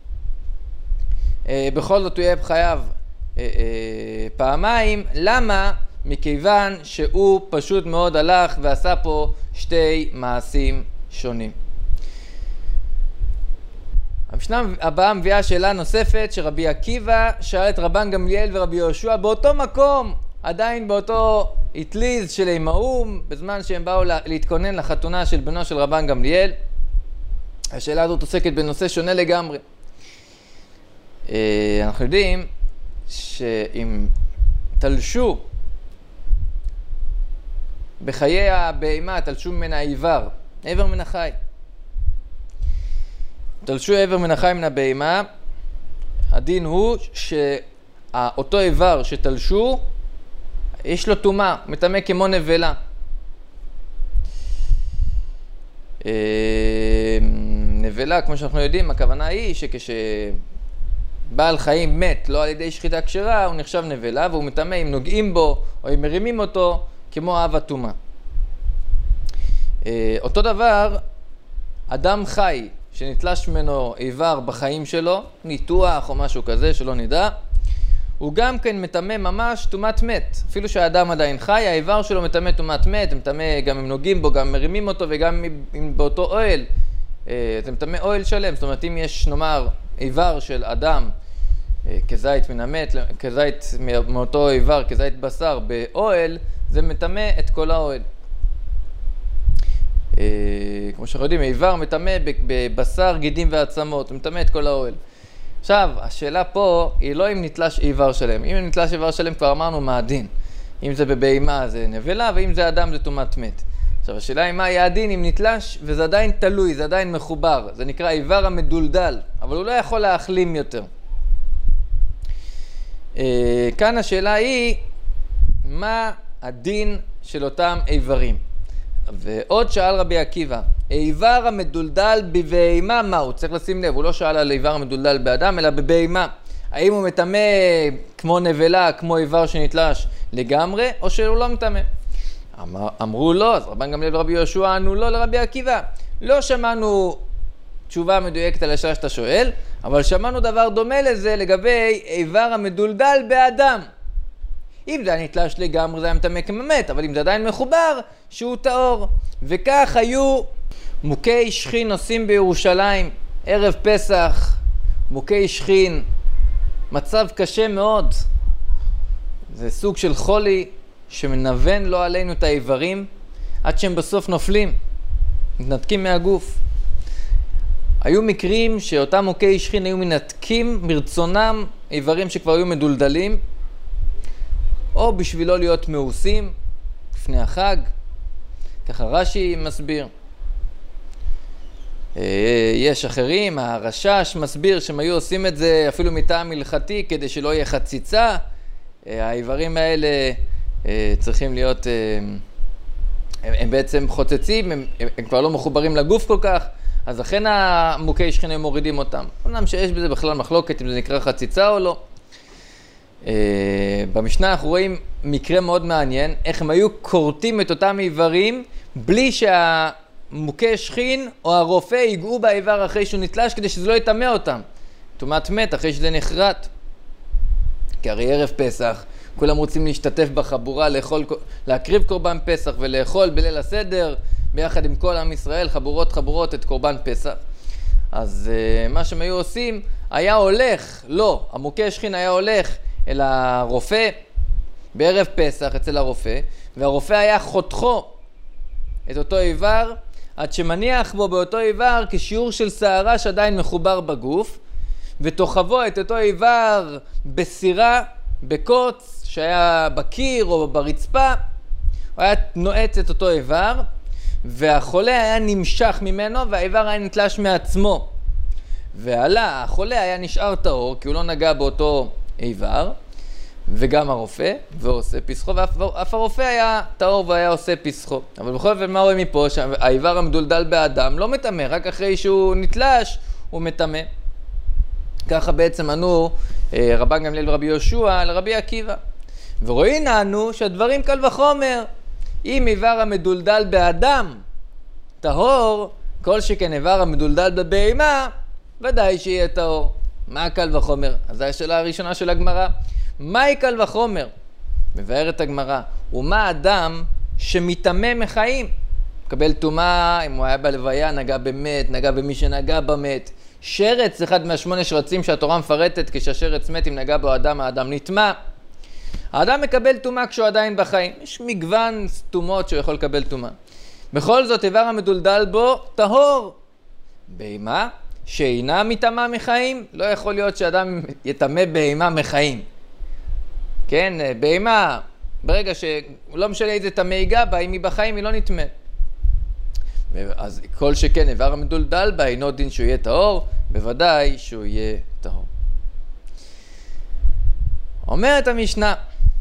[SPEAKER 1] בכל זאת הוא יהיה חייב פעמיים. למה? מכיוון שהוא פשוט מאוד הלך ועשה פה שתי מעשים שונים. המשנה הבאה מביאה שאלה נוספת שרבי עקיבא שאל את רבן גמליאל ורבי יהושע באותו מקום, עדיין באותו התליז של אימהום, בזמן שהם באו להתכונן לחתונה של בנו של רבן גמליאל. השאלה הזאת עוסקת בנושא שונה לגמרי. אנחנו יודעים שאם תלשו בחיי הבהמה, תלשו ממנה איבר, איבר מן החי, תלשו איבר מן החי מן הבהמה, הדין הוא שאותו איבר שתלשו יש לו טומאה, מטמא כמו נבלה. נבלה, כמו שאנחנו יודעים, הכוונה היא שכשבעל חיים מת לא על ידי שחיטה כשרה, הוא נחשב נבלה, והוא מטמא אם נוגעים בו או אם מרימים אותו, כמו אב הטומאה. אותו דבר, אדם חי שנתלש ממנו איבר בחיים שלו, ניתוח או משהו כזה שלא נדע, הוא גם כן מטמא ממש טומאת מת. אפילו שהאדם עדיין חי, האיבר שלו מטמא טומאת מת, מטמא גם אם נוגעים בו, גם מרימים אותו, וגם אם באותו אוהל, זה מטמא אוהל שלם. זאת אומרת, אם יש, נאמר, איבר של אדם כזית מן המת, כזית מאותו איבר, כזית בשר באוהל, זה מטמא את כל האוהל. כמו שאנחנו יודעים, איבר מטמא בבשר, גידים ועצמות, מטמא את כל האוהל. עכשיו, השאלה פה היא לא אם נתלש איבר שלם. אם נתלש איבר שלם כבר אמרנו מה הדין. אם זה בבהמה זה נבלה, ואם זה אדם זה טומאת מת. עכשיו, השאלה היא מה היה הדין אם נתלש, וזה עדיין תלוי, זה עדיין מחובר. זה נקרא איבר המדולדל, אבל הוא לא יכול להחלים יותר. כאן השאלה היא, מה הדין של אותם איברים? ועוד שאל רבי עקיבא, איבר המדולדל בבהמה, מה הוא? צריך לשים לב, הוא לא שאל על איבר המדולדל באדם, אלא בבהמה. האם הוא מטמא כמו נבלה, כמו איבר שנתלש לגמרי, או שהוא לא מטמא? אמר, אמרו לא, אז רבן גמליאל ורבי יהושע ענו לא לרבי עקיבא. לא שמענו תשובה מדויקת על השאלה שאתה שואל, אבל שמענו דבר דומה לזה לגבי איבר המדולדל באדם. אם זה היה נתלש לגמרי, זה היה מטמא כמת, אבל אם זה עדיין מחובר, שהוא טהור. וכך היו מוכי שכין עושים בירושלים, ערב פסח, מוכי שכין, מצב קשה מאוד. זה סוג של חולי שמנוון לא עלינו את האיברים, עד שהם בסוף נופלים, מתנתקים מהגוף. היו מקרים שאותם מוכי שכין היו מנתקים מרצונם איברים שכבר היו מדולדלים, או בשבילו להיות מאוסים לפני החג, ככה רש"י מסביר. יש אחרים, הרש"ש מסביר שהם היו עושים את זה אפילו מטעם הלכתי כדי שלא יהיה חציצה. האיברים האלה צריכים להיות, הם, הם בעצם חוצצים, הם, הם כבר לא מחוברים לגוף כל כך, אז לכן המוכי שכין הם מורידים אותם. אמנם שיש בזה בכלל מחלוקת אם זה נקרא חציצה או לא. Uh, במשנה אנחנו רואים מקרה מאוד מעניין, איך הם היו קורטים את אותם איברים בלי שהמוכי שכין או הרופא ייגעו באיבר אחרי שהוא נתלש, כדי שזה לא יטמא אותם. טומאת מת אחרי שזה נחרט. כי הרי ערב פסח כולם רוצים להשתתף בחבורה, לאכול, להקריב קורבן פסח ולאכול בליל הסדר ביחד עם כל עם ישראל, חבורות חבורות את קורבן פסח. אז uh, מה שהם היו עושים היה הולך, לא, המוכי שכין היה הולך אל הרופא בערב פסח אצל הרופא, והרופא היה חותכו את אותו איבר עד שמניח בו באותו איבר כשיעור של שערה שעדיין מחובר בגוף, ותוכבו את אותו איבר בסירה, בקוץ שהיה בקיר או ברצפה, הוא היה נועץ את אותו איבר, והחולה היה נמשך ממנו והאיבר היה נתלש מעצמו. ועלה, החולה היה נשאר טהור כי הוא לא נגע באותו איבר, וגם הרופא, ועושה פסחו, ואף הרופא היה טהור והיה עושה פסחו. אבל בכל זאת, מה רואה מפה? שהאיבר המדולדל באדם לא מטמא, רק אחרי שהוא נתלש הוא מטמא. ככה בעצם ענו רבן גמליאל ורבי יהושע לרבי עקיבא. ורואים לנו שהדברים קל וחומר. אם איבר המדולדל באדם טהור, כל שכן איבר המדולדל בבהמה, ודאי שיהיה טהור. מה קל וחומר? אז זו השאלה הראשונה של הגמרא. מהי קל וחומר? מבארת הגמרא. ומה אדם שמטמא מחיים? מקבל טומאה, אם הוא היה בלוויה, נגע במת, נגע במי שנגע במת. שרץ, אחד מהשמונה שרצים שהתורה מפרטת, כשהשרץ מת, אם נגע בו אדם, האדם נטמא. האדם מקבל טומאה כשהוא עדיין בחיים. יש מגוון טומאות שהוא יכול לקבל טומאה. בכל זאת, איבר המדולדל בו טהור. בהמה שאינה מטמאה מחיים, לא יכול להיות שאדם יטמא בהמה מחיים. כן, בהמה, ברגע שלא משנה איזה טמא ייגע בה, אם היא בחיים היא לא נטמא. אז כל שכן איבר המדולדל בה, אינו דין שהוא יהיה טהור, בוודאי שהוא יהיה טהור. אומרת המשנה,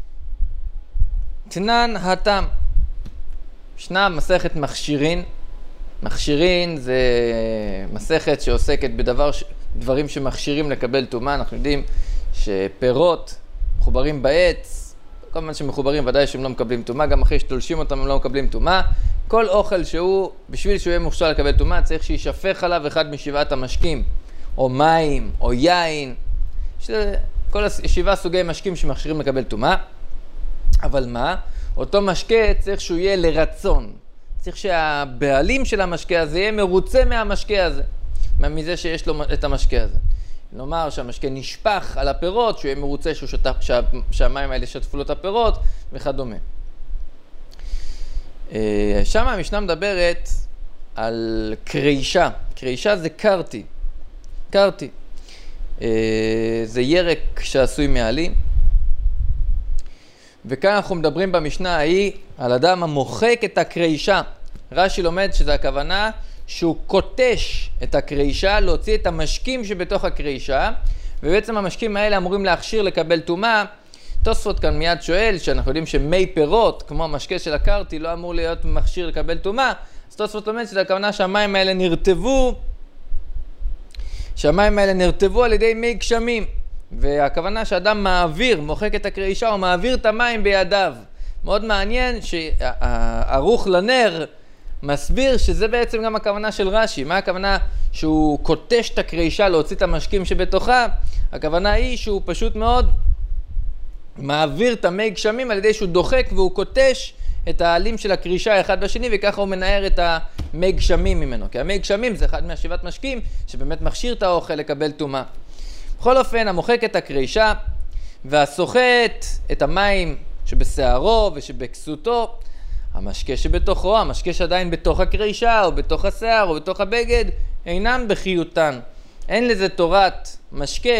[SPEAKER 1] תנן התם. משנה מסכת מכשירין. מכשירין זה מסכת שעוסקת בדבר, דברים שמכשירים לקבל טומאה. אנחנו יודעים שפירות מחוברים בעץ, כל הזמן שמחוברים ודאי שהם לא מקבלים טומאה, גם אחרי שתולשים אותם הם לא מקבלים טומאה. כל אוכל שהוא, בשביל שהוא יהיה מוכשר לקבל טומאה, צריך שישפך עליו אחד משבעת המשקים, או מים, או יין. כל השבעה סוגי משקים שמכשירים לקבל טומאה. אבל מה? אותו משקה צריך שהוא יהיה לרצון. צריך שהבעלים של המשקה הזה יהיה מרוצה מהמשקה הזה, מזה שיש לו את המשקה הזה. כלומר שהמשקה נשפך על הפירות, שהוא יהיה מרוצה שהוא שטף, שה, שהמים האלה שטפו לו את הפירות וכדומה. שם המשנה מדברת על קרישה. קרישה זה קרטי. קרטי. זה ירק שעשוי מעלים. וכאן אנחנו מדברים במשנה ההיא על אדם המוחק את הקרישה. רש"י לומד שזה הכוונה שהוא קוטש את הקרישה, להוציא את המשקים שבתוך הקרישה, ובעצם המשקים האלה אמורים להכשיר לקבל טומאה. תוספות כאן מיד שואל שאנחנו יודעים שמי פירות, כמו המשקה של הקרטי, לא אמור להיות מכשיר לקבל טומאה. אז תוספות לומד שזה הכוונה שהמים האלה נרטבו, שהמים האלה נרטבו על ידי מי גשמים. והכוונה שאדם מעביר, מוחק את הקרישה, הוא מעביר את המים בידיו. מאוד מעניין שערוך לנר מסביר שזה בעצם גם הכוונה של רש"י. מה הכוונה? שהוא קוטש את הקרישה להוציא את המשקים שבתוכה. הכוונה היא שהוא פשוט מאוד מעביר את המי גשמים על ידי שהוא דוחק והוא קוטש את העלים של הקרישה אחד בשני, וככה הוא מנער את המי גשמים ממנו. כי המי גשמים זה אחד מהשבעת משקים שבאמת מכשיר את האוכל לקבל טומאה. בכל אופן, המוחק את הקרישה והסוחט את המים שבשערו ושבכסותו, המשקה שבתוכו, המשקה שעדיין בתוך הקרישה או בתוך השיער או בתוך הבגד, אינם בחיותן. אין לזה תורת משקה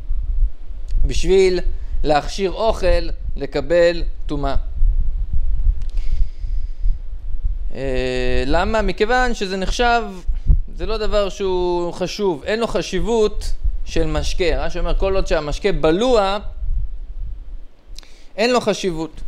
[SPEAKER 1] בשביל להכשיר אוכל לקבל טומאה. למה? מכיוון שזה נחשב, זה לא דבר שהוא חשוב, אין לו חשיבות של משקה. רש"י אומר, כל עוד שהמשקה בלוע, אין לו חשיבות.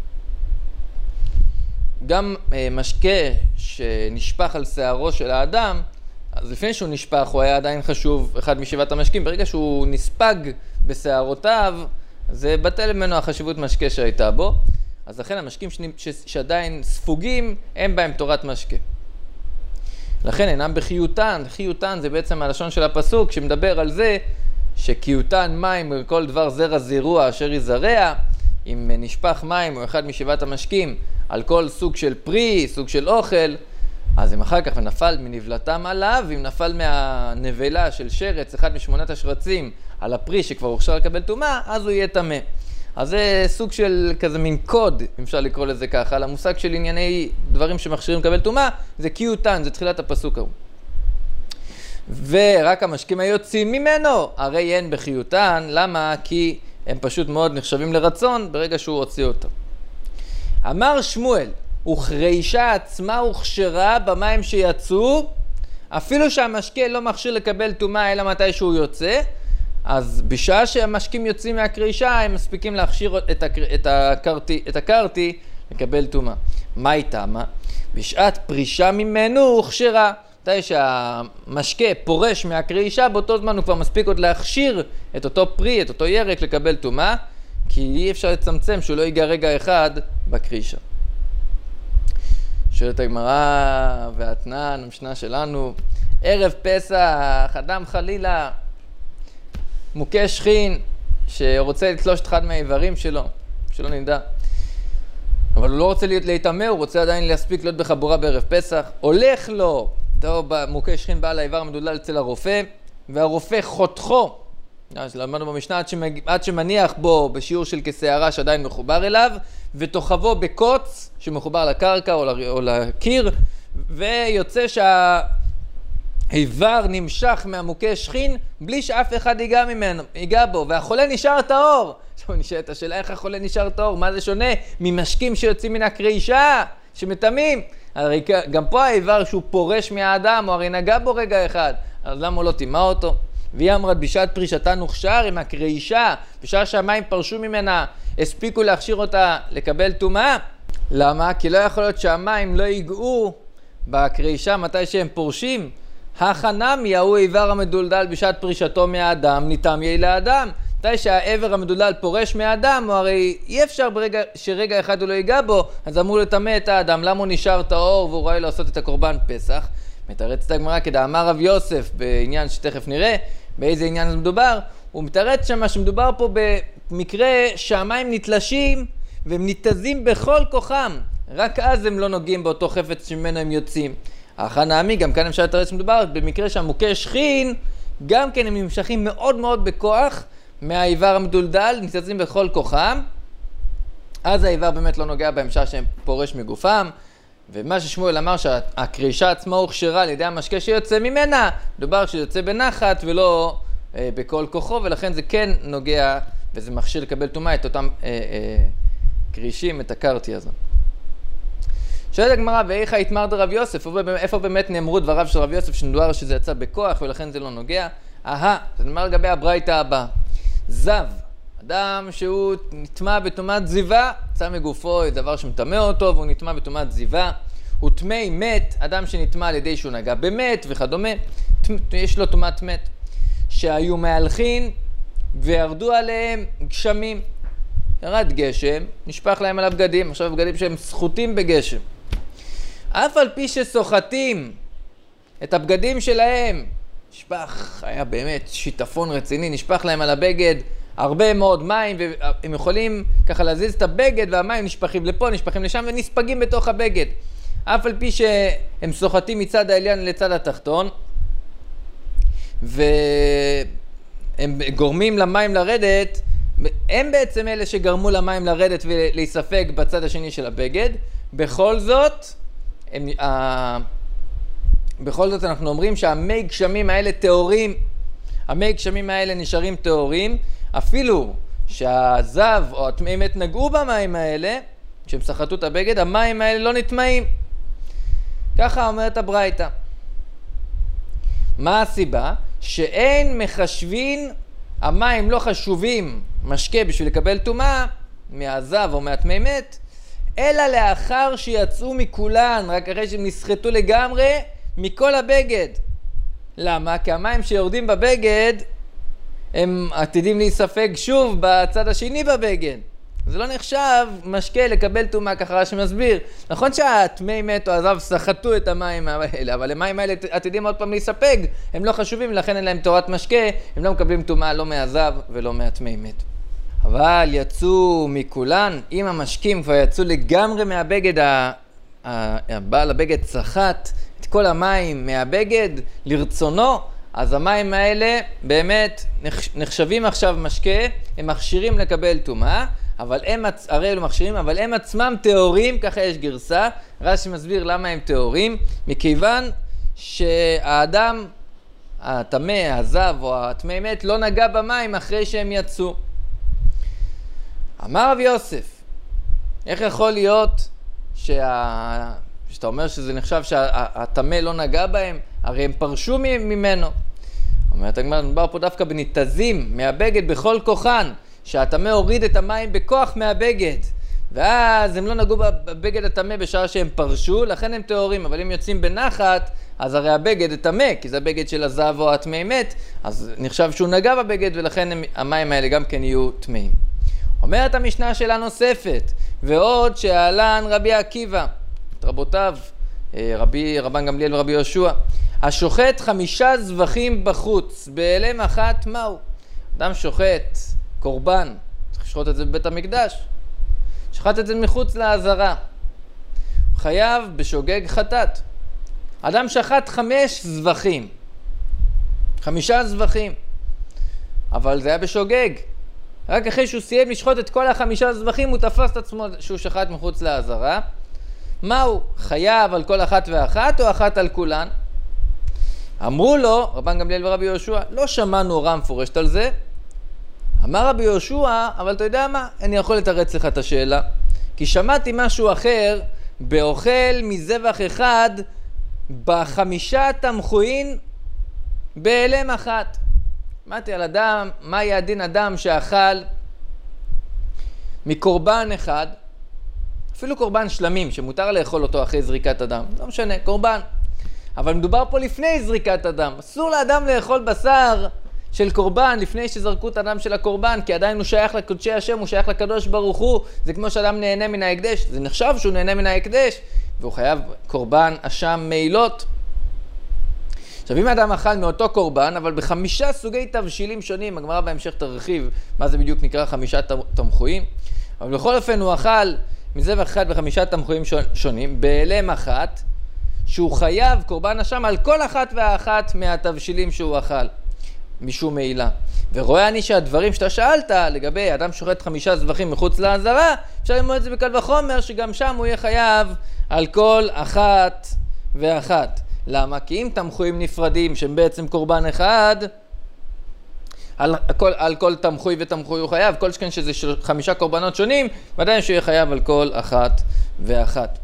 [SPEAKER 1] גם אה, משקה שנשפך על שערו של האדם, אז לפני שהוא נשפך הוא היה עדיין חשוב, אחד משבעת המשקים. ברגע שהוא נספג בשערותיו, זה בטל ממנו החשיבות משקה שהייתה בו. אז לכן המשקים ש... ש... שעדיין ספוגים, הם בהם תורת משקה. לכן אינם בחיותן. חיותן זה בעצם הלשון של הפסוק שמדבר על זה שקיותן מים וכל דבר זרע זירוע אשר יזרע. אם נשפך מים או אחד משבעת המשקים על כל סוג של פרי, סוג של אוכל, אז אם אחר כך נפל מנבלתם עליו, אם נפל מהנבלה של שרץ, אחד משמונת השרצים, על הפרי שכבר הוכשר לקבל טומאה, אז הוא יהיה טמא. אז זה סוג של כזה מין קוד, אם אפשר לקרוא לזה ככה, על המושג של ענייני דברים שמכשירים לקבל טומאה, זה קיותן, זה תחילת הפסוק ההוא. ורק המשקים היוצאים ממנו, הרי אין בחיותן. למה? כי הם פשוט מאוד נחשבים לרצון ברגע שהוא הוציא אותם. אמר שמואל, וכרישה עצמה הוכשרה במים שיצאו, אפילו שהמשקה לא מכשיר לקבל טומאה אלא מתי שהוא יוצא, אז בשעה שהמשקים יוצאים מהקרישה הם מספיקים להכשיר את, הקר... את, הקרתי... את הקרתי לקבל טומאה. מה הייתה מה? בשעת פרישה ממנו הוכשרה. מתי שהמשקה פורש מהקרישה, באותו זמן הוא כבר מספיק עוד להכשיר את אותו פרי, את אותו ירק לקבל טומאה, כי אי אפשר לצמצם שהוא לא ייגע רגע אחד בקרישה. שואלת הגמרא והתנן, המשנה שלנו, ערב פסח, אדם חלילה, מוכה שכין, שרוצה לתלוש את אחד מהאיברים שלו, שלא נדע. אבל הוא לא רוצה להתאמה, הוא רוצה עדיין להספיק להיות בחבורה בערב פסח. הולך לו, טוב, מוכה שכין בא לאיבר המדולל אצל הרופא, והרופא חותכו. למדנו במשנה, עד, שמג... עד שמניח בו בשיעור של כשערה שעדיין מחובר אליו, ותוכבו בקוץ שמחובר לקרקע או, ל... או לקיר, ויוצא שהאיבר נמשך מהמוכה שכין בלי שאף אחד ייגע ממנו, ייגע בו, והחולה נשאר טהור. עכשיו נשאלת השאלה, איך החולה נשאר טהור? מה זה שונה ממשקים שיוצאים מן הקרישה, שמתאמים? הרי גם פה האיבר שהוא פורש מהאדם, הוא הרי נגע בו רגע אחד, אז למה הוא לא טימא אותו? והיא אמרת, בשעת פרישתה נוכשר עם הקרישה, בשעה שהמים פרשו ממנה, הספיקו להכשיר אותה לקבל טומאה. למה? כי לא יכול להיות שהמים לא ייגעו בקרישה מתי שהם פורשים. החנמי, הוא איבר המדולדל בשעת פרישתו מהאדם, ניתם יהיה לאדם. מתי שהעבר המדולל פורש מהאדם, הוא הרי אי אפשר ברגע, שרגע אחד הוא לא ייגע בו, אז אמור לטמא את האדם. למה הוא נשאר טהור והוא רואה לעשות את הקורבן פסח? מתרץ את הגמרא כדאמר רב יוסף בעניין שתכף נראה באיזה עניין זה מדובר. הוא מתרץ שמה שמדובר פה במקרה שהמים נתלשים והם ניתזים בכל כוחם, רק אז הם לא נוגעים באותו חפץ שממנו הם יוצאים. החנמי, גם כאן אפשר לתרץ שמדובר במקרה שהמוכה שכין, גם כן הם נמשכים מאוד מאוד בכוח מהאיבר המדולדל, ניתזים בכל כוחם, אז האיבר באמת לא נוגע בהם שעה שהם פורש מגופם. ומה ששמואל אמר שהקרישה עצמה הוכשרה על ידי המשקה שיוצא ממנה, מדובר שיוצא בנחת ולא אה, בכל כוחו, ולכן זה כן נוגע וזה מכשיר לקבל טומאה את אותם אה, אה, קרישים, את הקרתי הזה. שואלת הגמרא, ואיכה התמר דרב יוסף, איפה באמת נאמרו דבריו של רב יוסף שנדבר שזה יצא בכוח ולכן זה לא נוגע? אהה, זה נאמר לגבי הברייתא הבאה. זב, אדם שהוא נטמע בטומאת זיווה, יצא מגופו דבר שמטמא אותו והוא נטמע בטומאת זיווה. הוא טמא מת, אדם שנטמע על ידי שהוא נגע במת וכדומה, יש לו טומאת מת. שהיו מהלכין וירדו עליהם גשמים. ירד גשם, נשפך להם על הבגדים, עכשיו הבגדים שהם סחוטים בגשם. אף על פי שסוחטים את הבגדים שלהם, נשפך, היה באמת שיטפון רציני, נשפך להם על הבגד הרבה מאוד מים, והם יכולים ככה להזיז את הבגד והמים נשפכים לפה, נשפכים לשם ונספגים בתוך הבגד. אף על פי שהם סוחטים מצד העליון לצד התחתון, והם גורמים למים לרדת, הם בעצם אלה שגרמו למים לרדת ולהיספג בצד השני של הבגד. בכל זאת, הם, ה... בכל זאת אנחנו אומרים שהמי גשמים האלה טהורים, המי גשמים האלה נשארים טהורים, אפילו שהזב או הטמאי מת נגעו במים האלה, כשהם סחטו את הבגד, המים האלה לא נטמאים. ככה אומרת הברייתא. מה הסיבה? שאין מחשבין, המים לא חשובים משקה בשביל לקבל טומאה מהזב או מהטמאי מת, אלא לאחר שיצאו מכולן, רק אחרי שהם נסחטו לגמרי מכל הבגד. למה? כי המים שיורדים בבגד הם עתידים להיספג שוב בצד השני בבגד. זה לא נחשב משקה לקבל טומאה, ככה רש"י מסביר. נכון שהטמאי מת או הזב סחטו את המים האלה, אבל המים האלה עתידים עוד פעם להיספג, הם לא חשובים, לכן אין להם תורת משקה, הם לא מקבלים טומאה לא מהזב ולא מהטמאי מת. אבל יצאו מכולן, אם המשקים כבר יצאו לגמרי מהבגד, הבעל הבגד סחט את כל המים מהבגד לרצונו, אז המים האלה באמת נחשבים עכשיו משקה, הם מכשירים לקבל טומאה, אבל הם, הרי אלו מכשירים, אבל הם עצמם טהורים, ככה יש גרסה. רש"י מסביר למה הם טהורים, מכיוון שהאדם, הטמא, הזב או הטמאי מת, לא נגע במים אחרי שהם יצאו. אמר רב יוסף, איך יכול להיות שה... שאתה אומר שזה נחשב שהטמא לא נגע בהם, הרי הם פרשו ממנו. אומרת הגמרא, מדובר פה דווקא בניתזים מהבגד בכל כוחן, שהטמא הוריד את המים בכוח מהבגד, ואז הם לא נגעו בבגד הטמא בשעה שהם פרשו, לכן הם טהורים. אבל אם יוצאים בנחת, אז הרי הבגד הטמא, כי זה הבגד של הזהב או הטמא מת, אז נחשב שהוא נגע בבגד, ולכן הם, המים האלה גם כן יהיו טמאים. אומרת המשנה שאלה נוספת, ועוד שעלן רבי עקיבא, את רבותיו, רבי, רבן גמליאל ורבי יהושע, השוחט חמישה זבחים בחוץ, בהלם אחת מהו? אדם שוחט קורבן, צריך לשחוט את זה בבית המקדש, שחט את זה מחוץ לעזרה, חייב בשוגג חטאת. אדם שחט חמש זבחים, חמישה זבחים, אבל זה היה בשוגג. רק אחרי שהוא סיים לשחוט את כל החמישה זבחים, הוא תפס את עצמו שהוא שחט מחוץ לעזרה. מהו? חייב על כל אחת ואחת או אחת על כולן? אמרו לו, רבן גמליאל ורבי יהושע, לא שמענו הוראה מפורשת על זה. אמר רבי יהושע, אבל אתה יודע מה? אני יכול לתרץ לך את השאלה. כי שמעתי משהו אחר, באוכל מזבח אחד, בחמישה תמחוין, בהלם אחת. שמעתי על אדם, מה יהיה הדין אדם שאכל מקורבן אחד, אפילו קורבן שלמים, שמותר לאכול אותו אחרי זריקת הדם. לא משנה, קורבן. אבל מדובר פה לפני זריקת הדם. אסור לאדם לאכול בשר של קורבן לפני שזרקו את הדם של הקורבן, כי עדיין הוא שייך לקודשי השם, הוא שייך לקדוש ברוך הוא. זה כמו שאדם נהנה מן ההקדש. זה נחשב שהוא נהנה מן ההקדש, והוא חייב קורבן אשם מעילות. עכשיו, אם האדם אכל מאותו קורבן, אבל בחמישה סוגי תבשילים שונים, הגמרא בהמשך תרחיב מה זה בדיוק נקרא חמישה תמחויים, אבל בכל אופן הוא אכל מזבח אחד בחמישה תמחויים שונים, בהלם אחת, שהוא חייב קורבן אשם על כל אחת ואחת מהתבשילים שהוא אכל, משום מעילה. ורואה אני שהדברים שאתה שאלת, לגבי אדם שוחט חמישה זבחים מחוץ לעזרה, אפשר ללמוד את זה בקל וחומר, שגם שם הוא יהיה חייב על כל אחת ואחת. למה? כי אם תמחויים נפרדים שהם בעצם קורבן אחד, על כל, על כל תמחוי ותמחוי הוא חייב, כל שכן שזה חמישה קורבנות שונים, ודאי שהוא יהיה חייב על כל אחת ואחת.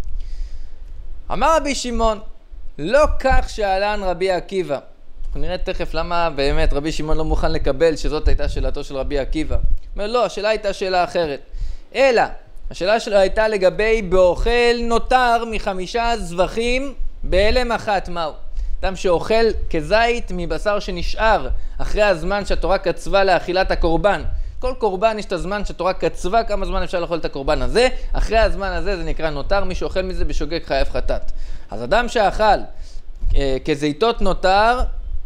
[SPEAKER 1] אמר רבי שמעון, לא כך שאלן רבי עקיבא. אנחנו נראה תכף למה באמת רבי שמעון לא מוכן לקבל שזאת הייתה שאלתו של רבי עקיבא. הוא אומר, לא, השאלה הייתה שאלה אחרת. אלא, השאלה שלו הייתה לגבי באוכל נותר מחמישה זבחים בהלם אחת מהו. אדם שאוכל כזית מבשר שנשאר אחרי הזמן שהתורה קצבה לאכילת הקורבן. כל קורבן יש את הזמן שהתורה קצבה כמה זמן אפשר לאכול את הקורבן הזה. אחרי הזמן הזה זה נקרא נותר, מי שאוכל מזה בשוגג חייב חטאת. אז אדם שאכל אה, כזיתות נותר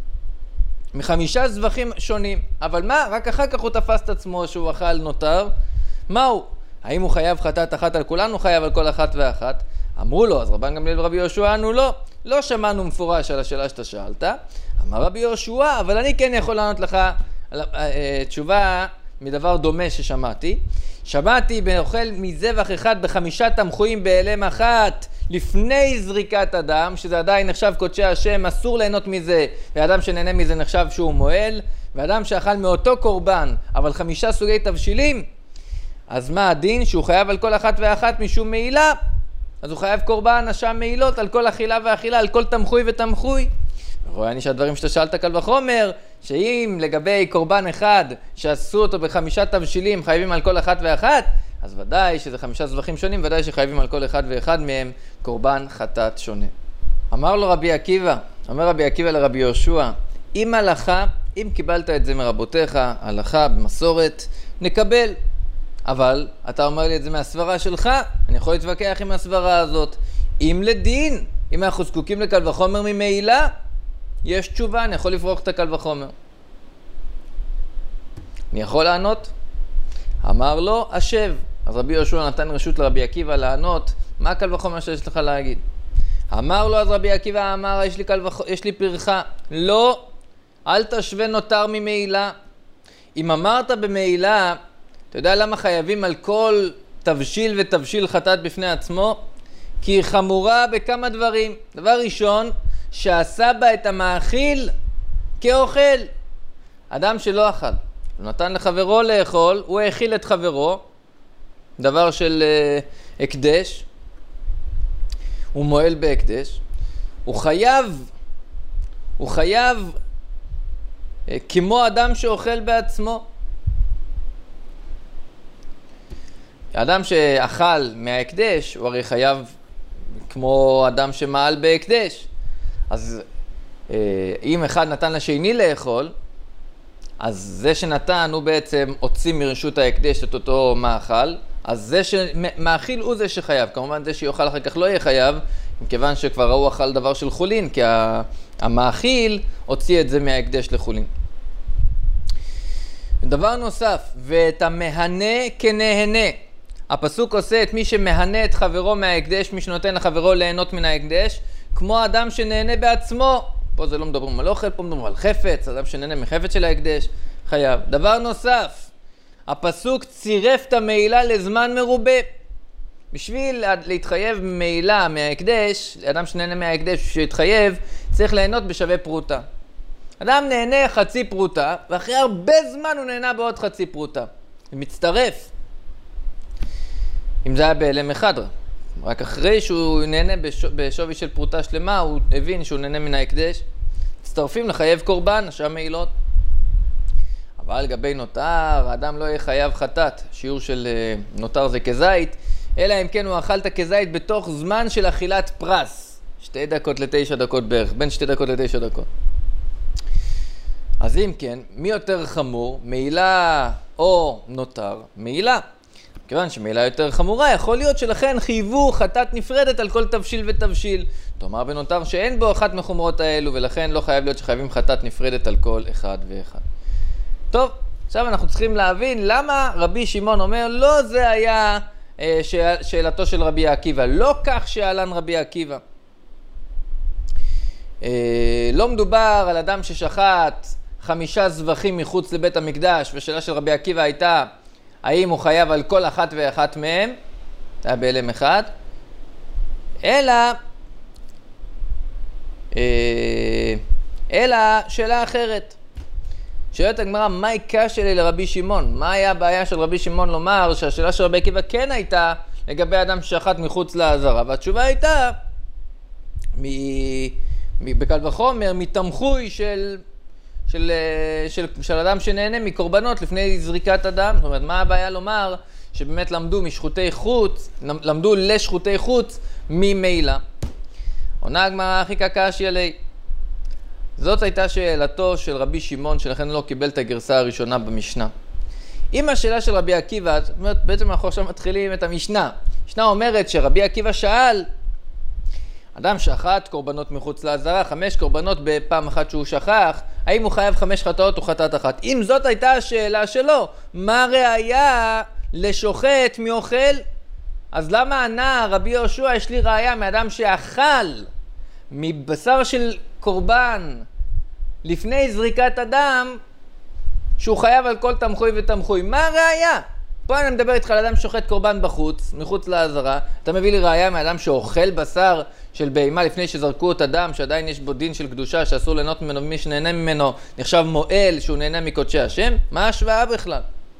[SPEAKER 1] מחמישה זבחים שונים. אבל מה? רק אחר כך הוא תפס את עצמו שהוא אכל נותר. מהו? האם הוא חייב חטאת אחת על כולן או חייב על כל אחת ואחת? אמרו לו, אז רבן גמליאל ורבי יהושע ענו לא. לא שמענו מפורש על השאלה שאתה שאלת. אמר רבי יהושע, אבל אני כן יכול לענות לך על, אה, תשובה מדבר דומה ששמעתי. שמעתי באוכל מזבח אחד בחמישה תמחויים בהלם אחת לפני זריקת הדם, שזה עדיין נחשב קודשי השם, אסור ליהנות מזה, ואדם שנהנה מזה נחשב שהוא מועל, ואדם שאכל מאותו קורבן, אבל חמישה סוגי תבשילים, אז מה הדין? שהוא חייב על כל אחת ואחת משום מעילה, אז הוא חייב קורבן אשם מעילות על כל אכילה ואכילה, על כל תמחוי ותמחוי. רואה אני שהדברים שאתה שאלת קל וחומר, שאם לגבי קורבן אחד שעשו אותו בחמישה תבשילים חייבים על כל אחת ואחת, אז ודאי שזה חמישה זבחים שונים, ודאי שחייבים על כל אחד ואחד מהם קורבן חטאת שונה. אמר לו רבי עקיבא, אומר רבי עקיבא לרבי יהושע, אם הלכה, אם קיבלת את זה מרבותיך, הלכה במסורת, נקבל. אבל אתה אומר לי את זה מהסברה שלך, אני יכול להתווכח עם הסברה הזאת. אם לדין, אם אנחנו זקוקים לקל וחומר ממעילה, יש תשובה, אני יכול לפרוח את הקל וחומר. אני יכול לענות? אמר לו, אשב. אז רבי יהושע נתן רשות לרבי עקיבא לענות, מה הקל וחומר שיש לך להגיד? אמר לו, אז רבי עקיבא אמר, יש לי, קל וח... יש לי פרחה. לא, אל תשווה נותר ממעילה. אם אמרת במעילה, אתה יודע למה חייבים על כל תבשיל ותבשיל חטאת בפני עצמו? כי היא חמורה בכמה דברים. דבר ראשון, שעשה בה את המאכיל כאוכל. אדם שלא אכל, הוא נתן לחברו לאכול, הוא האכיל את חברו, דבר של uh, הקדש, הוא מועל בהקדש, הוא חייב, הוא חייב אה, כמו אדם שאוכל בעצמו. האדם שאכל מההקדש, הוא הרי חייב כמו אדם שמעל בהקדש. אז אה, אם אחד נתן לשני לאכול, אז זה שנתן הוא בעצם הוציא מרשות ההקדש את אותו מאכל, אז זה שמאכיל הוא זה שחייב. כמובן זה שיאכל אחר כך לא יהיה חייב, מכיוון שכבר הוא אכל דבר של חולין, כי המאכיל הוציא את זה מההקדש לחולין. דבר נוסף, ואת המהנה כנהנה. הפסוק עושה את מי שמהנה את חברו מההקדש, מי שנותן לחברו ליהנות מן ההקדש, כמו אדם שנהנה בעצמו. פה זה לא מדברים על אוכל, פה מדברים על חפץ, אדם שנהנה מחפץ של ההקדש, חייב. דבר נוסף, הפסוק צירף את המעילה לזמן מרובה. בשביל להתחייב מעילה מההקדש, אדם שנהנה מההקדש שיתחייב, צריך ליהנות בשווה פרוטה. אדם נהנה חצי פרוטה, ואחרי הרבה זמן הוא נהנה בעוד חצי פרוטה. זה מצטרף. אם זה היה באלם אחד, רק אחרי שהוא נהנה בשווי של פרוטה שלמה, הוא הבין שהוא נהנה מן ההקדש. מצטרפים לחייב קורבן, השעה מעילות. אבל לגבי נותר, האדם לא יהיה חייב חטאת. שיעור של נותר זה כזית, אלא אם כן הוא אכל את הכזית בתוך זמן של אכילת פרס. שתי דקות לתשע דקות בערך, בין שתי דקות לתשע דקות. אז אם כן, מי יותר חמור, מעילה או נותר? מעילה. כיוון שמעילה יותר חמורה, יכול להיות שלכן חייבו חטאת נפרדת על כל תבשיל ותבשיל. תאמר בנותר שאין בו אחת מחומרות האלו, ולכן לא חייב להיות שחייבים חטאת נפרדת על כל אחד ואחד. טוב, עכשיו אנחנו צריכים להבין למה רבי שמעון אומר, לא זה היה אה, שאל, שאלתו של רבי עקיבא, לא כך שאלן רבי עקיבא. אה, לא מדובר על אדם ששחט חמישה זבחים מחוץ לבית המקדש, ושאלה של רבי עקיבא הייתה, האם הוא חייב על כל אחת ואחת מהם, זה היה באלם אחד, אלא, אה, אלא שאלה אחרת. שואלת הגמרא, מה עיקה שלי לרבי שמעון? מה היה הבעיה של רבי שמעון לומר שהשאלה של רבי עקיבא כן הייתה לגבי אדם ששחט מחוץ לעזרה? והתשובה הייתה, מ- בקל וחומר, מתמחוי של, של, של, של אדם שנהנה מקורבנות לפני זריקת אדם. זאת אומרת, מה הבעיה לומר שבאמת למדו משחוטי חוץ, למדו לשחוטי חוץ ממעילה? עונה הגמרא, הכי קקשי עלי. זאת הייתה שאלתו של רבי שמעון, שלכן לא קיבל את הגרסה הראשונה במשנה. אם השאלה של רבי עקיבא, זאת אומרת, בעצם אנחנו עכשיו מתחילים את המשנה. המשנה אומרת שרבי עקיבא שאל, אדם שחט קורבנות מחוץ לעזרה, חמש קורבנות בפעם אחת שהוא שכח, האם הוא חייב חמש חטאות או חטאת אחת? אם זאת הייתה השאלה שלו, מה ראיה לשוחט מאוכל? אז למה ענה רבי יהושע, יש לי ראיה מאדם שאכל מבשר של קורבן לפני זריקת אדם, שהוא חייב על כל תמחוי ותמחוי? מה הראיה? פה אני מדבר איתך על אדם שוחט קורבן בחוץ, מחוץ לעזרה. אתה מביא לי ראיה מאדם שאוכל בשר של בהמה לפני שזרקו את הדם, שעדיין יש בו דין של קדושה שאסור ליהנות ממנו, ומי שנהנה ממנו נחשב מועל שהוא נהנה מקודשי השם? מה ההשוואה בכלל?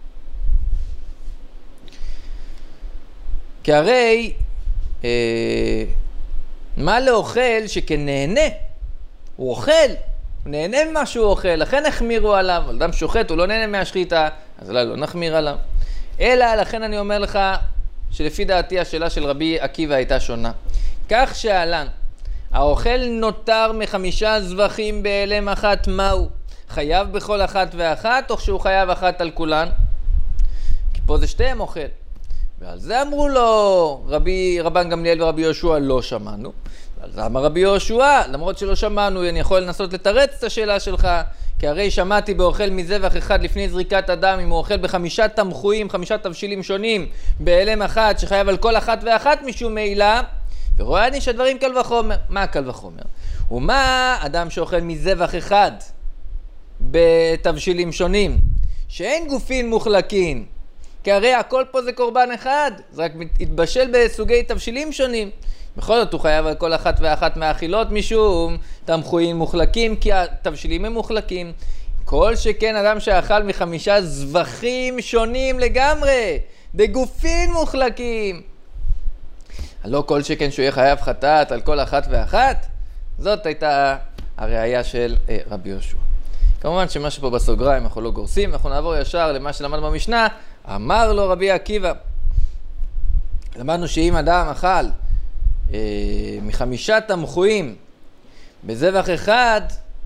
[SPEAKER 1] כי הרי אה, מה לאוכל שכנהנה? הוא אוכל, הוא נהנה ממה שהוא אוכל, לכן החמירו עליו. אדם שוחט, הוא לא נהנה מהשחיטה, אז אולי לא נחמיר עליו. אלא, לכן אני אומר לך, שלפי דעתי השאלה של רבי עקיבא הייתה שונה. כך שאלן, האוכל נותר מחמישה זבחים באלם אחת, מהו? חייב בכל אחת ואחת, או שהוא חייב אחת על כולן? כי פה זה שתיהם אוכל. ועל זה אמרו לו רבי, רבן גמליאל ורבי יהושע, לא שמענו. ועל זה אמר רבי יהושע, למרות שלא שמענו, אני יכול לנסות לתרץ את השאלה שלך, כי הרי שמעתי באוכל מזבח אחד לפני זריקת אדם, אם הוא אוכל בחמישה תמחויים, חמישה תבשילים שונים, באלם אחת, שחייב על כל אחת ואחת משום מעילה, ורואה אני שהדברים קל וחומר. מה קל וחומר? ומה אדם שאוכל מזבח אחד בתבשילים שונים, שאין גופין מוחלקים, כי הרי הכל פה זה קורבן אחד, זה רק התבשל בסוגי תבשילים שונים. בכל זאת הוא חייב על כל אחת ואחת מהאכילות משום תמחויים מוחלקים, כי התבשילים הם מוחלקים. כל שכן אדם שאכל מחמישה זבחים שונים לגמרי, בגופים מוחלקים. לא כל שכן שהוא יהיה חייב חטאת על כל אחת ואחת. זאת הייתה הראייה של אה, רבי יהושע. כמובן שמה שפה בסוגריים אנחנו לא גורסים, אנחנו נעבור ישר למה שלמד במשנה. אמר לו רבי עקיבא, למדנו שאם אדם אכל אה, מחמישה תמחויים בזבח אחד,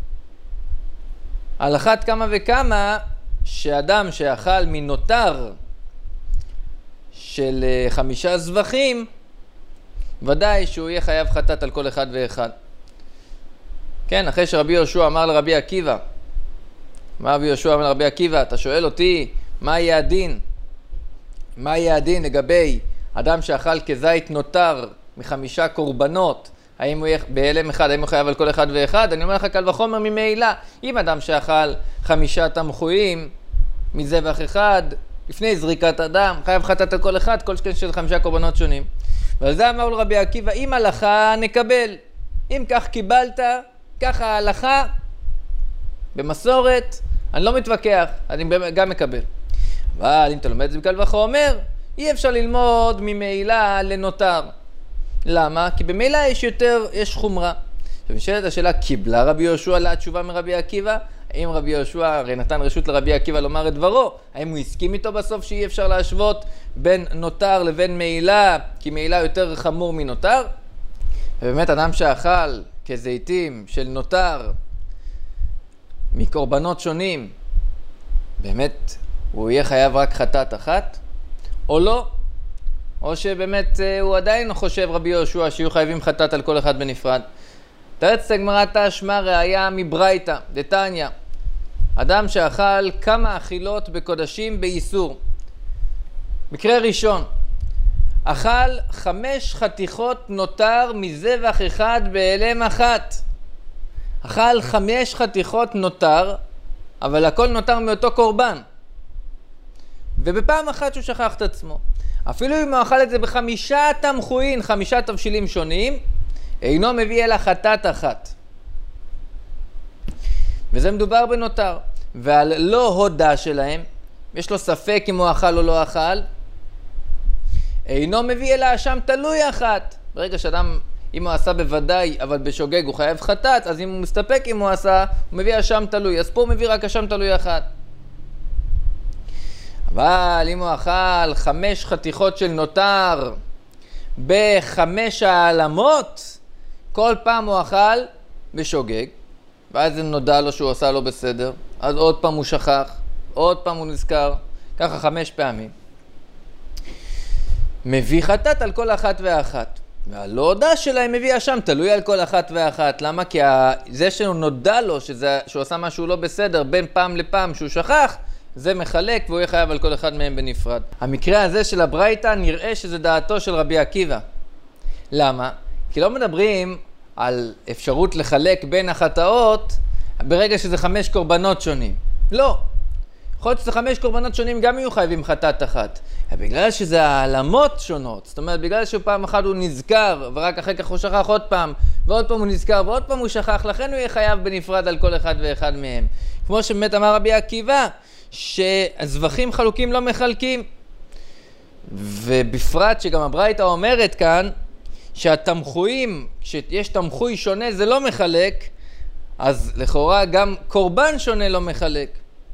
[SPEAKER 1] על אחת כמה וכמה שאדם שאכל מנותר של אה, חמישה זבחים, ודאי שהוא יהיה חייב חטאת על כל אחד ואחד. כן, אחרי שרבי יהושע אמר לרבי עקיבא, מה רבי יהושע אמר לרבי עקיבא? אתה שואל אותי, מה יהיה הדין? מה יהיה הדין לגבי אדם שאכל כזית נותר מחמישה קורבנות? האם הוא יהיה בהלם אחד, האם הוא חייב על כל אחד ואחד? אני אומר לך קל וחומר ממילא. אם אדם שאכל חמישה תמחויים מזבח אחד, לפני זריקת אדם, חייב חטאת על כל אחד, כל שכן של חמישה קורבנות שונים. ועל זה אמר לו רבי עקיבא, אם הלכה נקבל. אם כך קיבלת, ככה ההלכה, במסורת, אני לא מתווכח, אני גם מקבל. אבל אם אתה לומד את זה בקל וחומר, אי אפשר ללמוד ממילא לנותר. למה? כי במילא יש יותר, יש חומרה. עכשיו נשאלת השאלה, קיבלה רבי יהושע לה תשובה מרבי עקיבא? האם רבי יהושע הרי נתן רשות לרבי עקיבא לומר את דברו? האם הוא הסכים איתו בסוף שאי אפשר להשוות בין נותר לבין מעילה, כי מעילה יותר חמור מנותר? ובאמת אדם שאכל כזיתים של נותר מקורבנות שונים, באמת הוא יהיה חייב רק חטאת אחת? או לא? או שבאמת הוא עדיין חושב רבי יהושע שיהיו חייבים חטאת על כל אחד בנפרד? תרץ הגמרא תשמע ראיה מברייתא דתניא, אדם שאכל כמה אכילות בקודשים באיסור. מקרה ראשון, אכל חמש חתיכות נותר מזבח אחד בהלם אחת. אכל חמש חתיכות נותר, אבל הכל נותר מאותו קורבן. ובפעם אחת שהוא שכח את עצמו. אפילו אם הוא אכל את זה בחמישה תמחוין, חמישה תבשילים שונים, אינו מביא אלא חטאת אחת. וזה מדובר בנותר. ועל לא הודע שלהם, יש לו ספק אם הוא אכל או לא אכל, אינו מביא אלא אשם תלוי אחת. ברגע שאדם, אם הוא עשה בוודאי, אבל בשוגג הוא חייב חטאת, אז אם הוא מסתפק אם הוא עשה, הוא מביא אשם תלוי. אז פה הוא מביא רק אשם תלוי אחת. אבל אם הוא אכל חמש חתיכות של נותר בחמש העלמות, כל פעם הוא אכל בשוגג, ואז זה נודע לו שהוא עשה לא בסדר, אז עוד פעם הוא שכח, עוד פעם הוא נזכר, ככה חמש פעמים. מביא חטאת על כל אחת ואחת. והלא הודע שלהם מביא אשם, תלוי על כל אחת ואחת. למה? כי זה שהוא נודע לו שזה, שהוא עשה משהו לא בסדר בין פעם לפעם שהוא שכח, זה מחלק והוא יהיה חייב על כל אחד מהם בנפרד. המקרה הזה של הברייתא נראה שזה דעתו של רבי עקיבא. למה? כי לא מדברים על אפשרות לחלק בין החטאות ברגע שזה חמש קורבנות שונים. לא. יכול להיות שזה חמש קורבנות שונים גם יהיו חייבים חטאת אחת. בגלל שזה העלמות שונות, זאת אומרת בגלל שפעם אחת הוא נזכר ורק אחר כך הוא שכח עוד פעם ועוד פעם הוא נזכר ועוד פעם הוא שכח, לכן הוא יהיה חייב בנפרד על כל אחד ואחד מהם. כמו שבאמת אמר רבי עקיבא, שהזבחים חלוקים לא מחלקים. ובפרט שגם הברייתא אומרת כאן שהתמחויים, כשיש תמחוי שונה זה לא מחלק, אז לכאורה גם קורבן שונה לא מחלק.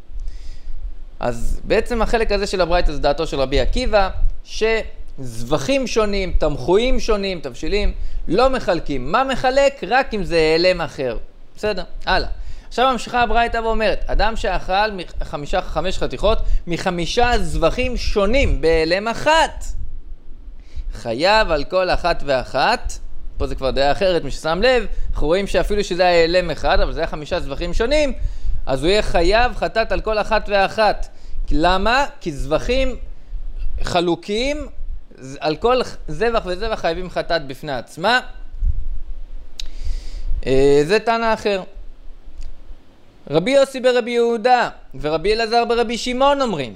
[SPEAKER 1] אז בעצם החלק הזה של הברייתא זה דעתו של רבי עקיבא, שזבחים שונים, תמחויים שונים, תבשילים, לא מחלקים. מה מחלק? רק אם זה העלם אחר. בסדר? הלאה. עכשיו ממשיכה הברייתא ואומרת, אדם שאכל מחמישה, חמש חתיכות מחמישה זבחים שונים בהעלם אחת, חייב על כל אחת ואחת. פה זה כבר דעה אחרת, מי ששם לב, אנחנו רואים שאפילו שזה היה העלם אחד, אבל זה היה חמישה זבחים שונים, אז הוא יהיה חייב חטאת על כל אחת ואחת. למה? כי זבחים חלוקים, על כל זבח וזבח חייבים חטאת בפני עצמה. זה טענה אחר. רבי יוסי ברבי יהודה ורבי אלעזר ברבי שמעון אומרים,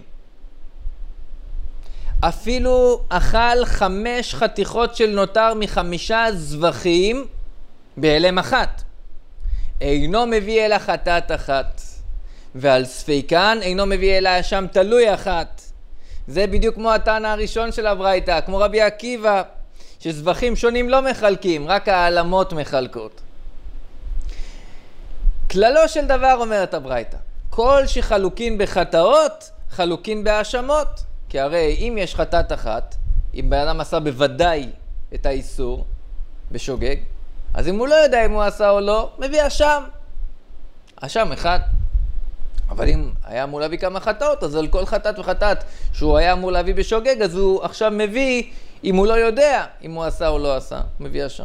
[SPEAKER 1] אפילו אכל חמש חתיכות של נותר מחמישה זבחים בהלם אחת, אינו מביא אלא חטאת אחת, ועל ספיקן אינו מביא אלא אשם תלוי אחת. זה בדיוק כמו הטענה הראשון של הברייתא, כמו רבי עקיבא, שזבחים שונים לא מחלקים, רק העלמות מחלקות. כללו של דבר אומרת הברייתא, כל שחלוקין בחטאות, חלוקין בהאשמות. כי הרי אם יש חטאת אחת, אם בן אדם עשה בוודאי את האיסור בשוגג, אז אם הוא לא יודע אם הוא עשה או לא, מביא אשם. אשם אחד. אבל אם היה אמור להביא כמה חטאות, אז על כל חטאת וחטאת שהוא היה אמור להביא בשוגג, אז הוא עכשיו מביא, אם הוא לא יודע אם הוא עשה או לא עשה, מביא אשם.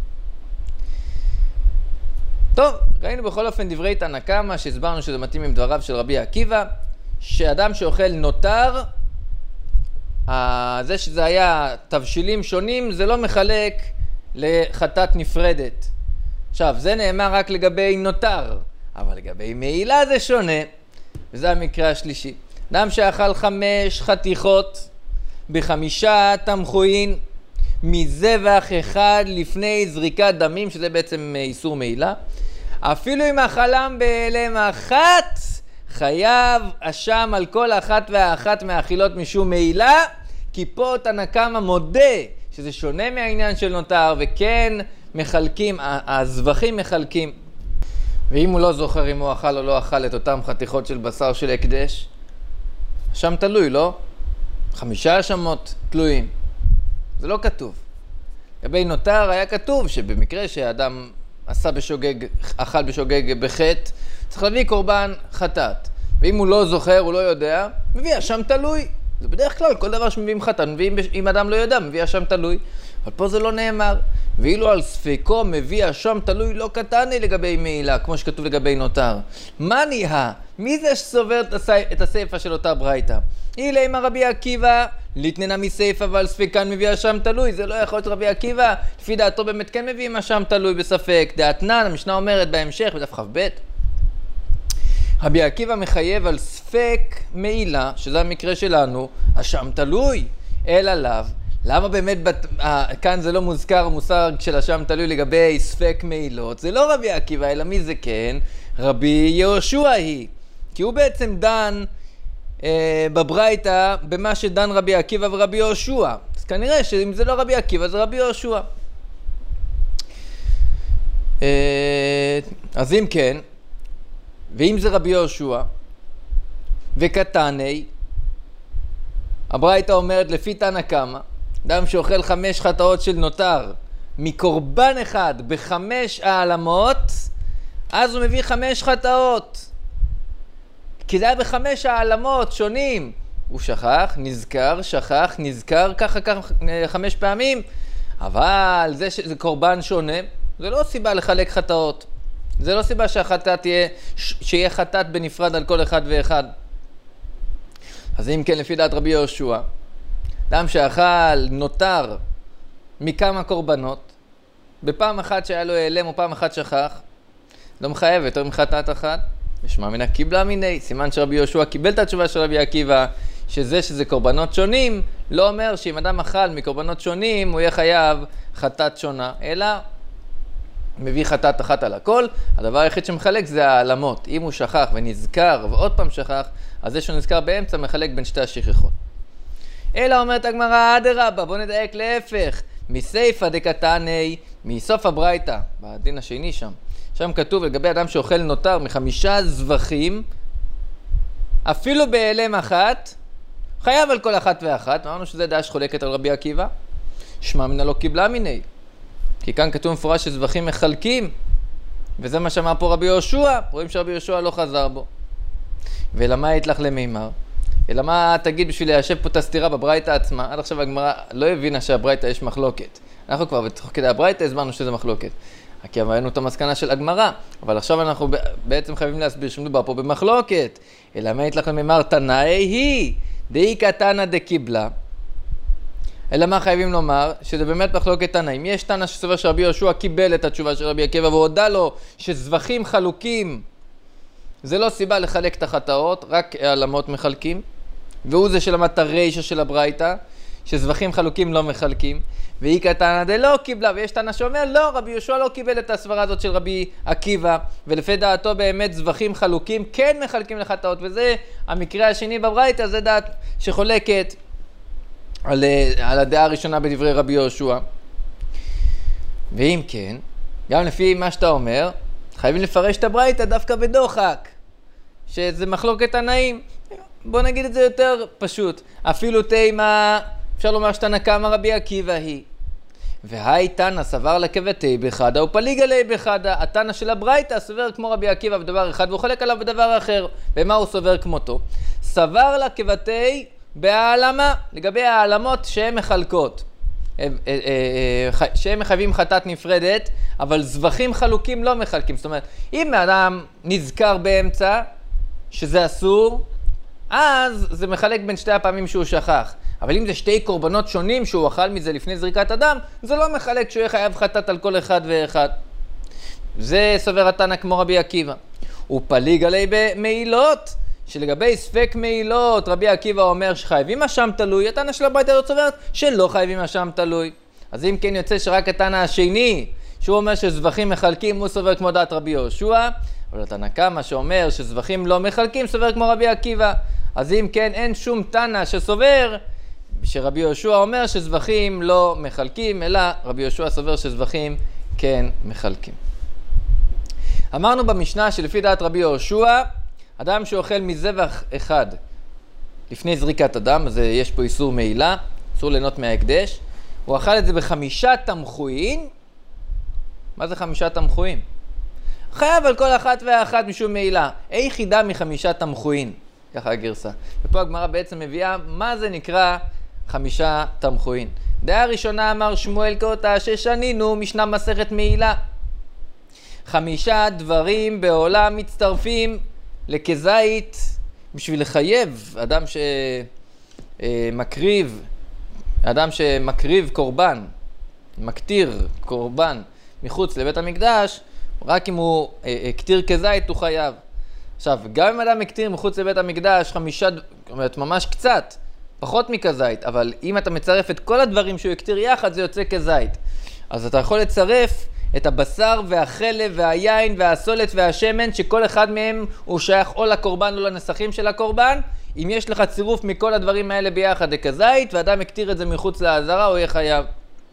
[SPEAKER 1] טוב, ראינו בכל אופן דברי תנא קמא, שהסברנו שזה מתאים עם דבריו של רבי עקיבא, שאדם שאוכל נותר, זה שזה היה תבשילים שונים, זה לא מחלק לחטאת נפרדת. עכשיו, זה נאמר רק לגבי נותר, אבל לגבי מעילה זה שונה, וזה המקרה השלישי. אדם שאכל חמש חתיכות בחמישה תמחוין, מזבח אחד לפני זריקת דמים, שזה בעצם איסור מעילה, אפילו אם אכלם בהלם אחת, חייב אשם על כל אחת ואחת מהאכילות משום מעילה, כי פה תנא קמא מודה שזה שונה מהעניין של נותר, וכן מחלקים, הזבחים מחלקים. ואם הוא לא זוכר אם הוא אכל או לא אכל את אותם חתיכות של בשר של הקדש, אשם תלוי, לא? חמישה אשמות תלויים. זה לא כתוב. לגבי נותר היה כתוב שבמקרה שאדם עשה בשוגג, אכל בשוגג בחטא, צריך להביא קורבן חטאת. ואם הוא לא זוכר, הוא לא יודע, מביא אשם תלוי. זה בדרך כלל, כל דבר שמביאים חטאת, מביאים, אם אדם לא יודע, מביא אשם תלוי. אבל פה זה לא נאמר. ואילו על ספקו מביא אשם תלוי לא קטני לגבי מעילה, כמו שכתוב לגבי נותר. מה נהיה? מי זה שסובר את הסייפה של אותה ברייתא? אילי מה רבי עקיבא, ליתננה מסייפה ועל ספקן מביא אשם תלוי. זה לא יכול להיות רבי עקיבא, לפי דעתו באמת כן מביאים אשם תלוי בספק. דעתנן, המשנה אומרת בהמשך, בדף כ"ב. רבי עקיבא מחייב על ספק מעילה, שזה המקרה שלנו, אשם תלוי, אלא לאו. למה באמת בת... כאן זה לא מוזכר מושג של אשם תלוי לגבי ספק מעילות? זה לא רבי עקיבא, אלא מי זה כן? רבי יהושע היא. כי הוא בעצם דן אה, בברייתא במה שדן רבי עקיבא ורבי יהושע. אז כנראה שאם זה לא רבי עקיבא זה רבי יהושע. אה, אז אם כן, ואם זה רבי יהושע וקטני, הברייתא אומרת לפי תנא קמא, אדם שאוכל חמש חטאות של נותר מקורבן אחד בחמש העלמות, אז הוא מביא חמש חטאות. כי זה היה בחמש העלמות שונים. הוא שכח, נזכר, שכח, נזכר, ככה ככה חמש פעמים. אבל זה שזה קורבן שונה, זה לא סיבה לחלק חטאות. זה לא סיבה שהחטאת תהיה, שיהיה חטאת בנפרד על כל אחד ואחד. אז אם כן, לפי דעת רבי יהושע, אדם שאכל נותר מכמה קורבנות, בפעם אחת שהיה לו העלם או פעם אחת שכח, לא מחייב יותר מחטאת אחת. משמע מנה קיבלה מיני, סימן שרבי יהושע קיבל את התשובה של רבי עקיבא, שזה שזה קורבנות שונים, לא אומר שאם אדם אכל מקורבנות שונים, הוא יהיה חייב חטאת שונה, אלא מביא חטאת אחת על הכל. הדבר היחיד שמחלק זה העלמות. אם הוא שכח ונזכר ועוד פעם שכח, אז זה שהוא נזכר באמצע מחלק בין שתי השכחות. אלא אומרת הגמרא, אדרבה, בוא נדייק להפך. מסייפא דקטני, מסוף הברייתא, בדין השני שם. שם כתוב לגבי אדם שאוכל נותר מחמישה זבחים, אפילו בהעלם אחת, חייב על כל אחת ואחת. אמרנו שזה דעה שחולקת על רבי עקיבא. שמע מנה לא קיבלה מיני. כי כאן כתוב מפורש שזבחים מחלקים, וזה מה שאמר פה רבי יהושע. רואים שרבי יהושע לא חזר בו. ולמה היתלך למימר? אלא מה תגיד בשביל ליישב פה את הסתירה בברייתא עצמה? עד עכשיו הגמרא לא הבינה שהברייתא יש מחלוקת. אנחנו כבר בתוך כדי הברייתא הסברנו שזה מחלוקת. כי הבאנו את המסקנה של הגמרא, אבל עכשיו אנחנו בעצם חייבים להסביר שמדובר פה במחלוקת. אלא מה היתלך למימר? תנאי היא, דאי קטנה דקיבלה. אלא מה חייבים לומר? שזה באמת מחלוקת תנא. אם יש תנא שסובר שרבי יהושע קיבל את התשובה של רבי עקיבא והודע לו שזבחים חלוקים, זה לא סיבה לחלק את החטאות, רק העלמות מחלקים. והוא זה שלמד את הרישא של הברייתא, שזבחים חלוקים לא מחלקים. והיא קטנה דלא קיבלה, ויש תנא שאומר לא, רבי יהושע לא קיבל את הסברה הזאת של רבי עקיבא, ולפי דעתו באמת זבחים חלוקים כן מחלקים לחטאות, וזה המקרה השני בברייתא, זה דעת שחולקת על, על הדעה הראשונה בדברי רבי יהושע. ואם כן, גם לפי מה שאתה אומר, חייבים לפרש את הברייתא דווקא בדוחק, שזה מחלוקת תנאים. בוא נגיד את זה יותר פשוט. אפילו תימה, אפשר לומר שתנא קמא רבי עקיבא היא. והי תנא סבר לקבתי בחדה ופליגה לי בחדה. התנא של הברייתא סובר כמו רבי עקיבא בדבר אחד והוא חולק עליו בדבר אחר. במה הוא סובר כמותו? סבר לקבתי בהעלמה, לגבי העלמות שהן מחלקות. שהם מחייבים חטאת נפרדת, אבל זבחים חלוקים לא מחלקים. זאת אומרת, אם האדם נזכר באמצע שזה אסור, אז זה מחלק בין שתי הפעמים שהוא שכח. אבל אם זה שתי קורבנות שונים שהוא אכל מזה לפני זריקת הדם, זה לא מחלק שהוא יהיה חייב חטאת על כל אחד ואחד. זה סובר התנא כמו רבי עקיבא. ופליג עלי במעילות, שלגבי ספק מעילות, רבי עקיבא אומר שחייבים אשם תלוי, התנא של הברייתא הזאת סוברת שלא חייבים אשם תלוי. אז אם כן יוצא שרק התנא השני, שהוא אומר שזבחים מחלקים, הוא סובר כמו דעת רבי יהושע, אבל התנא קמא שאומר שזבחים לא מחלקים, סובר כמו רבי עקיבא. אז אם כן, אין שום תנא שסובר שרבי יהושע אומר שזבחים לא מחלקים, אלא רבי יהושע סובר שזבחים כן מחלקים. אמרנו במשנה שלפי דעת רבי יהושע, אדם שאוכל מזבח אחד לפני זריקת הדם, אז יש פה איסור מעילה, אסור ליהנות מההקדש, הוא אכל את זה בחמישה תמחוין. מה זה חמישה תמחוין? חייב על כל אחת ואחת משום מעילה. אי חידה מחמישה תמחוין, ככה הגרסה. ופה הגמרא בעצם מביאה מה זה נקרא חמישה תמחוין. דעה ראשונה אמר שמואל כאותה ששנינו משנה מסכת מעילה. חמישה דברים בעולם מצטרפים לכזית בשביל לחייב אדם שמקריב, אדם שמקריב קורבן, מקטיר קורבן מחוץ לבית המקדש, רק אם הוא הקטיר כזית הוא חייב. עכשיו, גם אם אדם מקטיר מחוץ לבית המקדש חמישה, ממש קצת, פחות מכזית, אבל אם אתה מצרף את כל הדברים שהוא הקטיר יחד, זה יוצא כזית. אז אתה יכול לצרף את הבשר והחלב והיין והסולת והשמן, שכל אחד מהם הוא שייך או לקורבן או לנסחים של הקורבן. אם יש לך צירוף מכל הדברים האלה ביחד לכזית, ואדם הקטיר את זה מחוץ לעזרה, הוא יהיה חייב.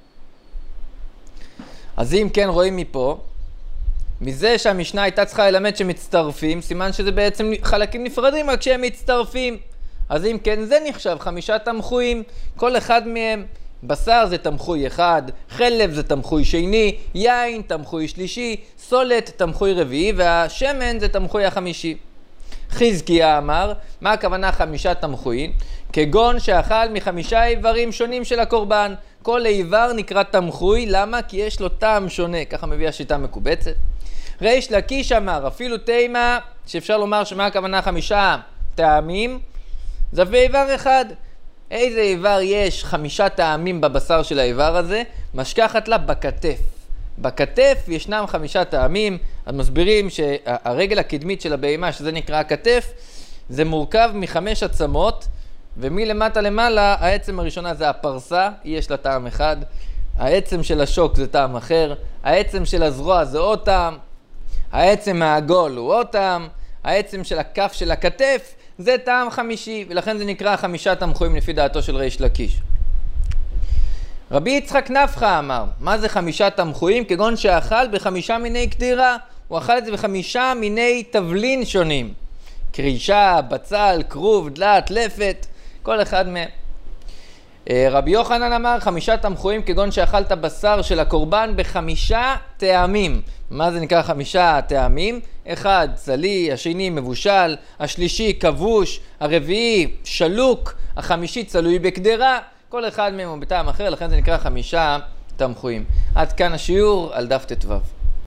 [SPEAKER 1] אז אם כן רואים מפה, מזה שהמשנה הייתה צריכה ללמד שמצטרפים, סימן שזה בעצם חלקים נפרדים רק שהם מצטרפים. אז אם כן זה נחשב חמישה תמחויים, כל אחד מהם. בשר זה תמחוי אחד, חלב זה תמחוי שני, יין תמחוי שלישי, סולת תמחוי רביעי, והשמן זה תמחוי החמישי. חזקיה אמר, מה הכוונה חמישה תמחויים? כגון שאכל מחמישה איברים שונים של הקורבן. כל איבר נקרא תמחוי, למה? כי יש לו טעם שונה, ככה מביא השיטה מקובצת. ריש לקיש אמר, אפילו תימה, שאפשר לומר שמה הכוונה חמישה טעמים, זה באיבר אחד. איזה איבר יש חמישה טעמים בבשר של האיבר הזה? משכחת לה בכתף. בכתף ישנם חמישה טעמים. אז מסבירים שהרגל הקדמית של הבהמה, שזה נקרא הכתף, זה מורכב מחמש עצמות, ומלמטה למעלה, העצם הראשונה זה הפרסה, יש לה טעם אחד. העצם של השוק זה טעם אחר. העצם של הזרוע זה עוד טעם. העצם העגול הוא עוד טעם. העצם של הכף של הכתף זה טעם חמישי, ולכן זה נקרא חמישה תמחויים לפי דעתו של ריש לקיש. רבי יצחק נפחא אמר, מה זה חמישה תמחויים? כגון שאכל בחמישה מיני קדירה, הוא אכל את זה בחמישה מיני תבלין שונים. קרישה, בצל, כרוב, דלת, לפת, כל אחד מהם. רבי יוחנן אמר, חמישה תמחויים כגון שאכלת בשר של הקורבן בחמישה טעמים. מה זה נקרא חמישה טעמים? אחד, צלי, השני מבושל, השלישי כבוש, הרביעי שלוק, החמישי צלוי בקדרה, כל אחד מהם הוא בטעם אחר, לכן זה נקרא חמישה תמחויים. עד כאן השיעור על דף ט"ו.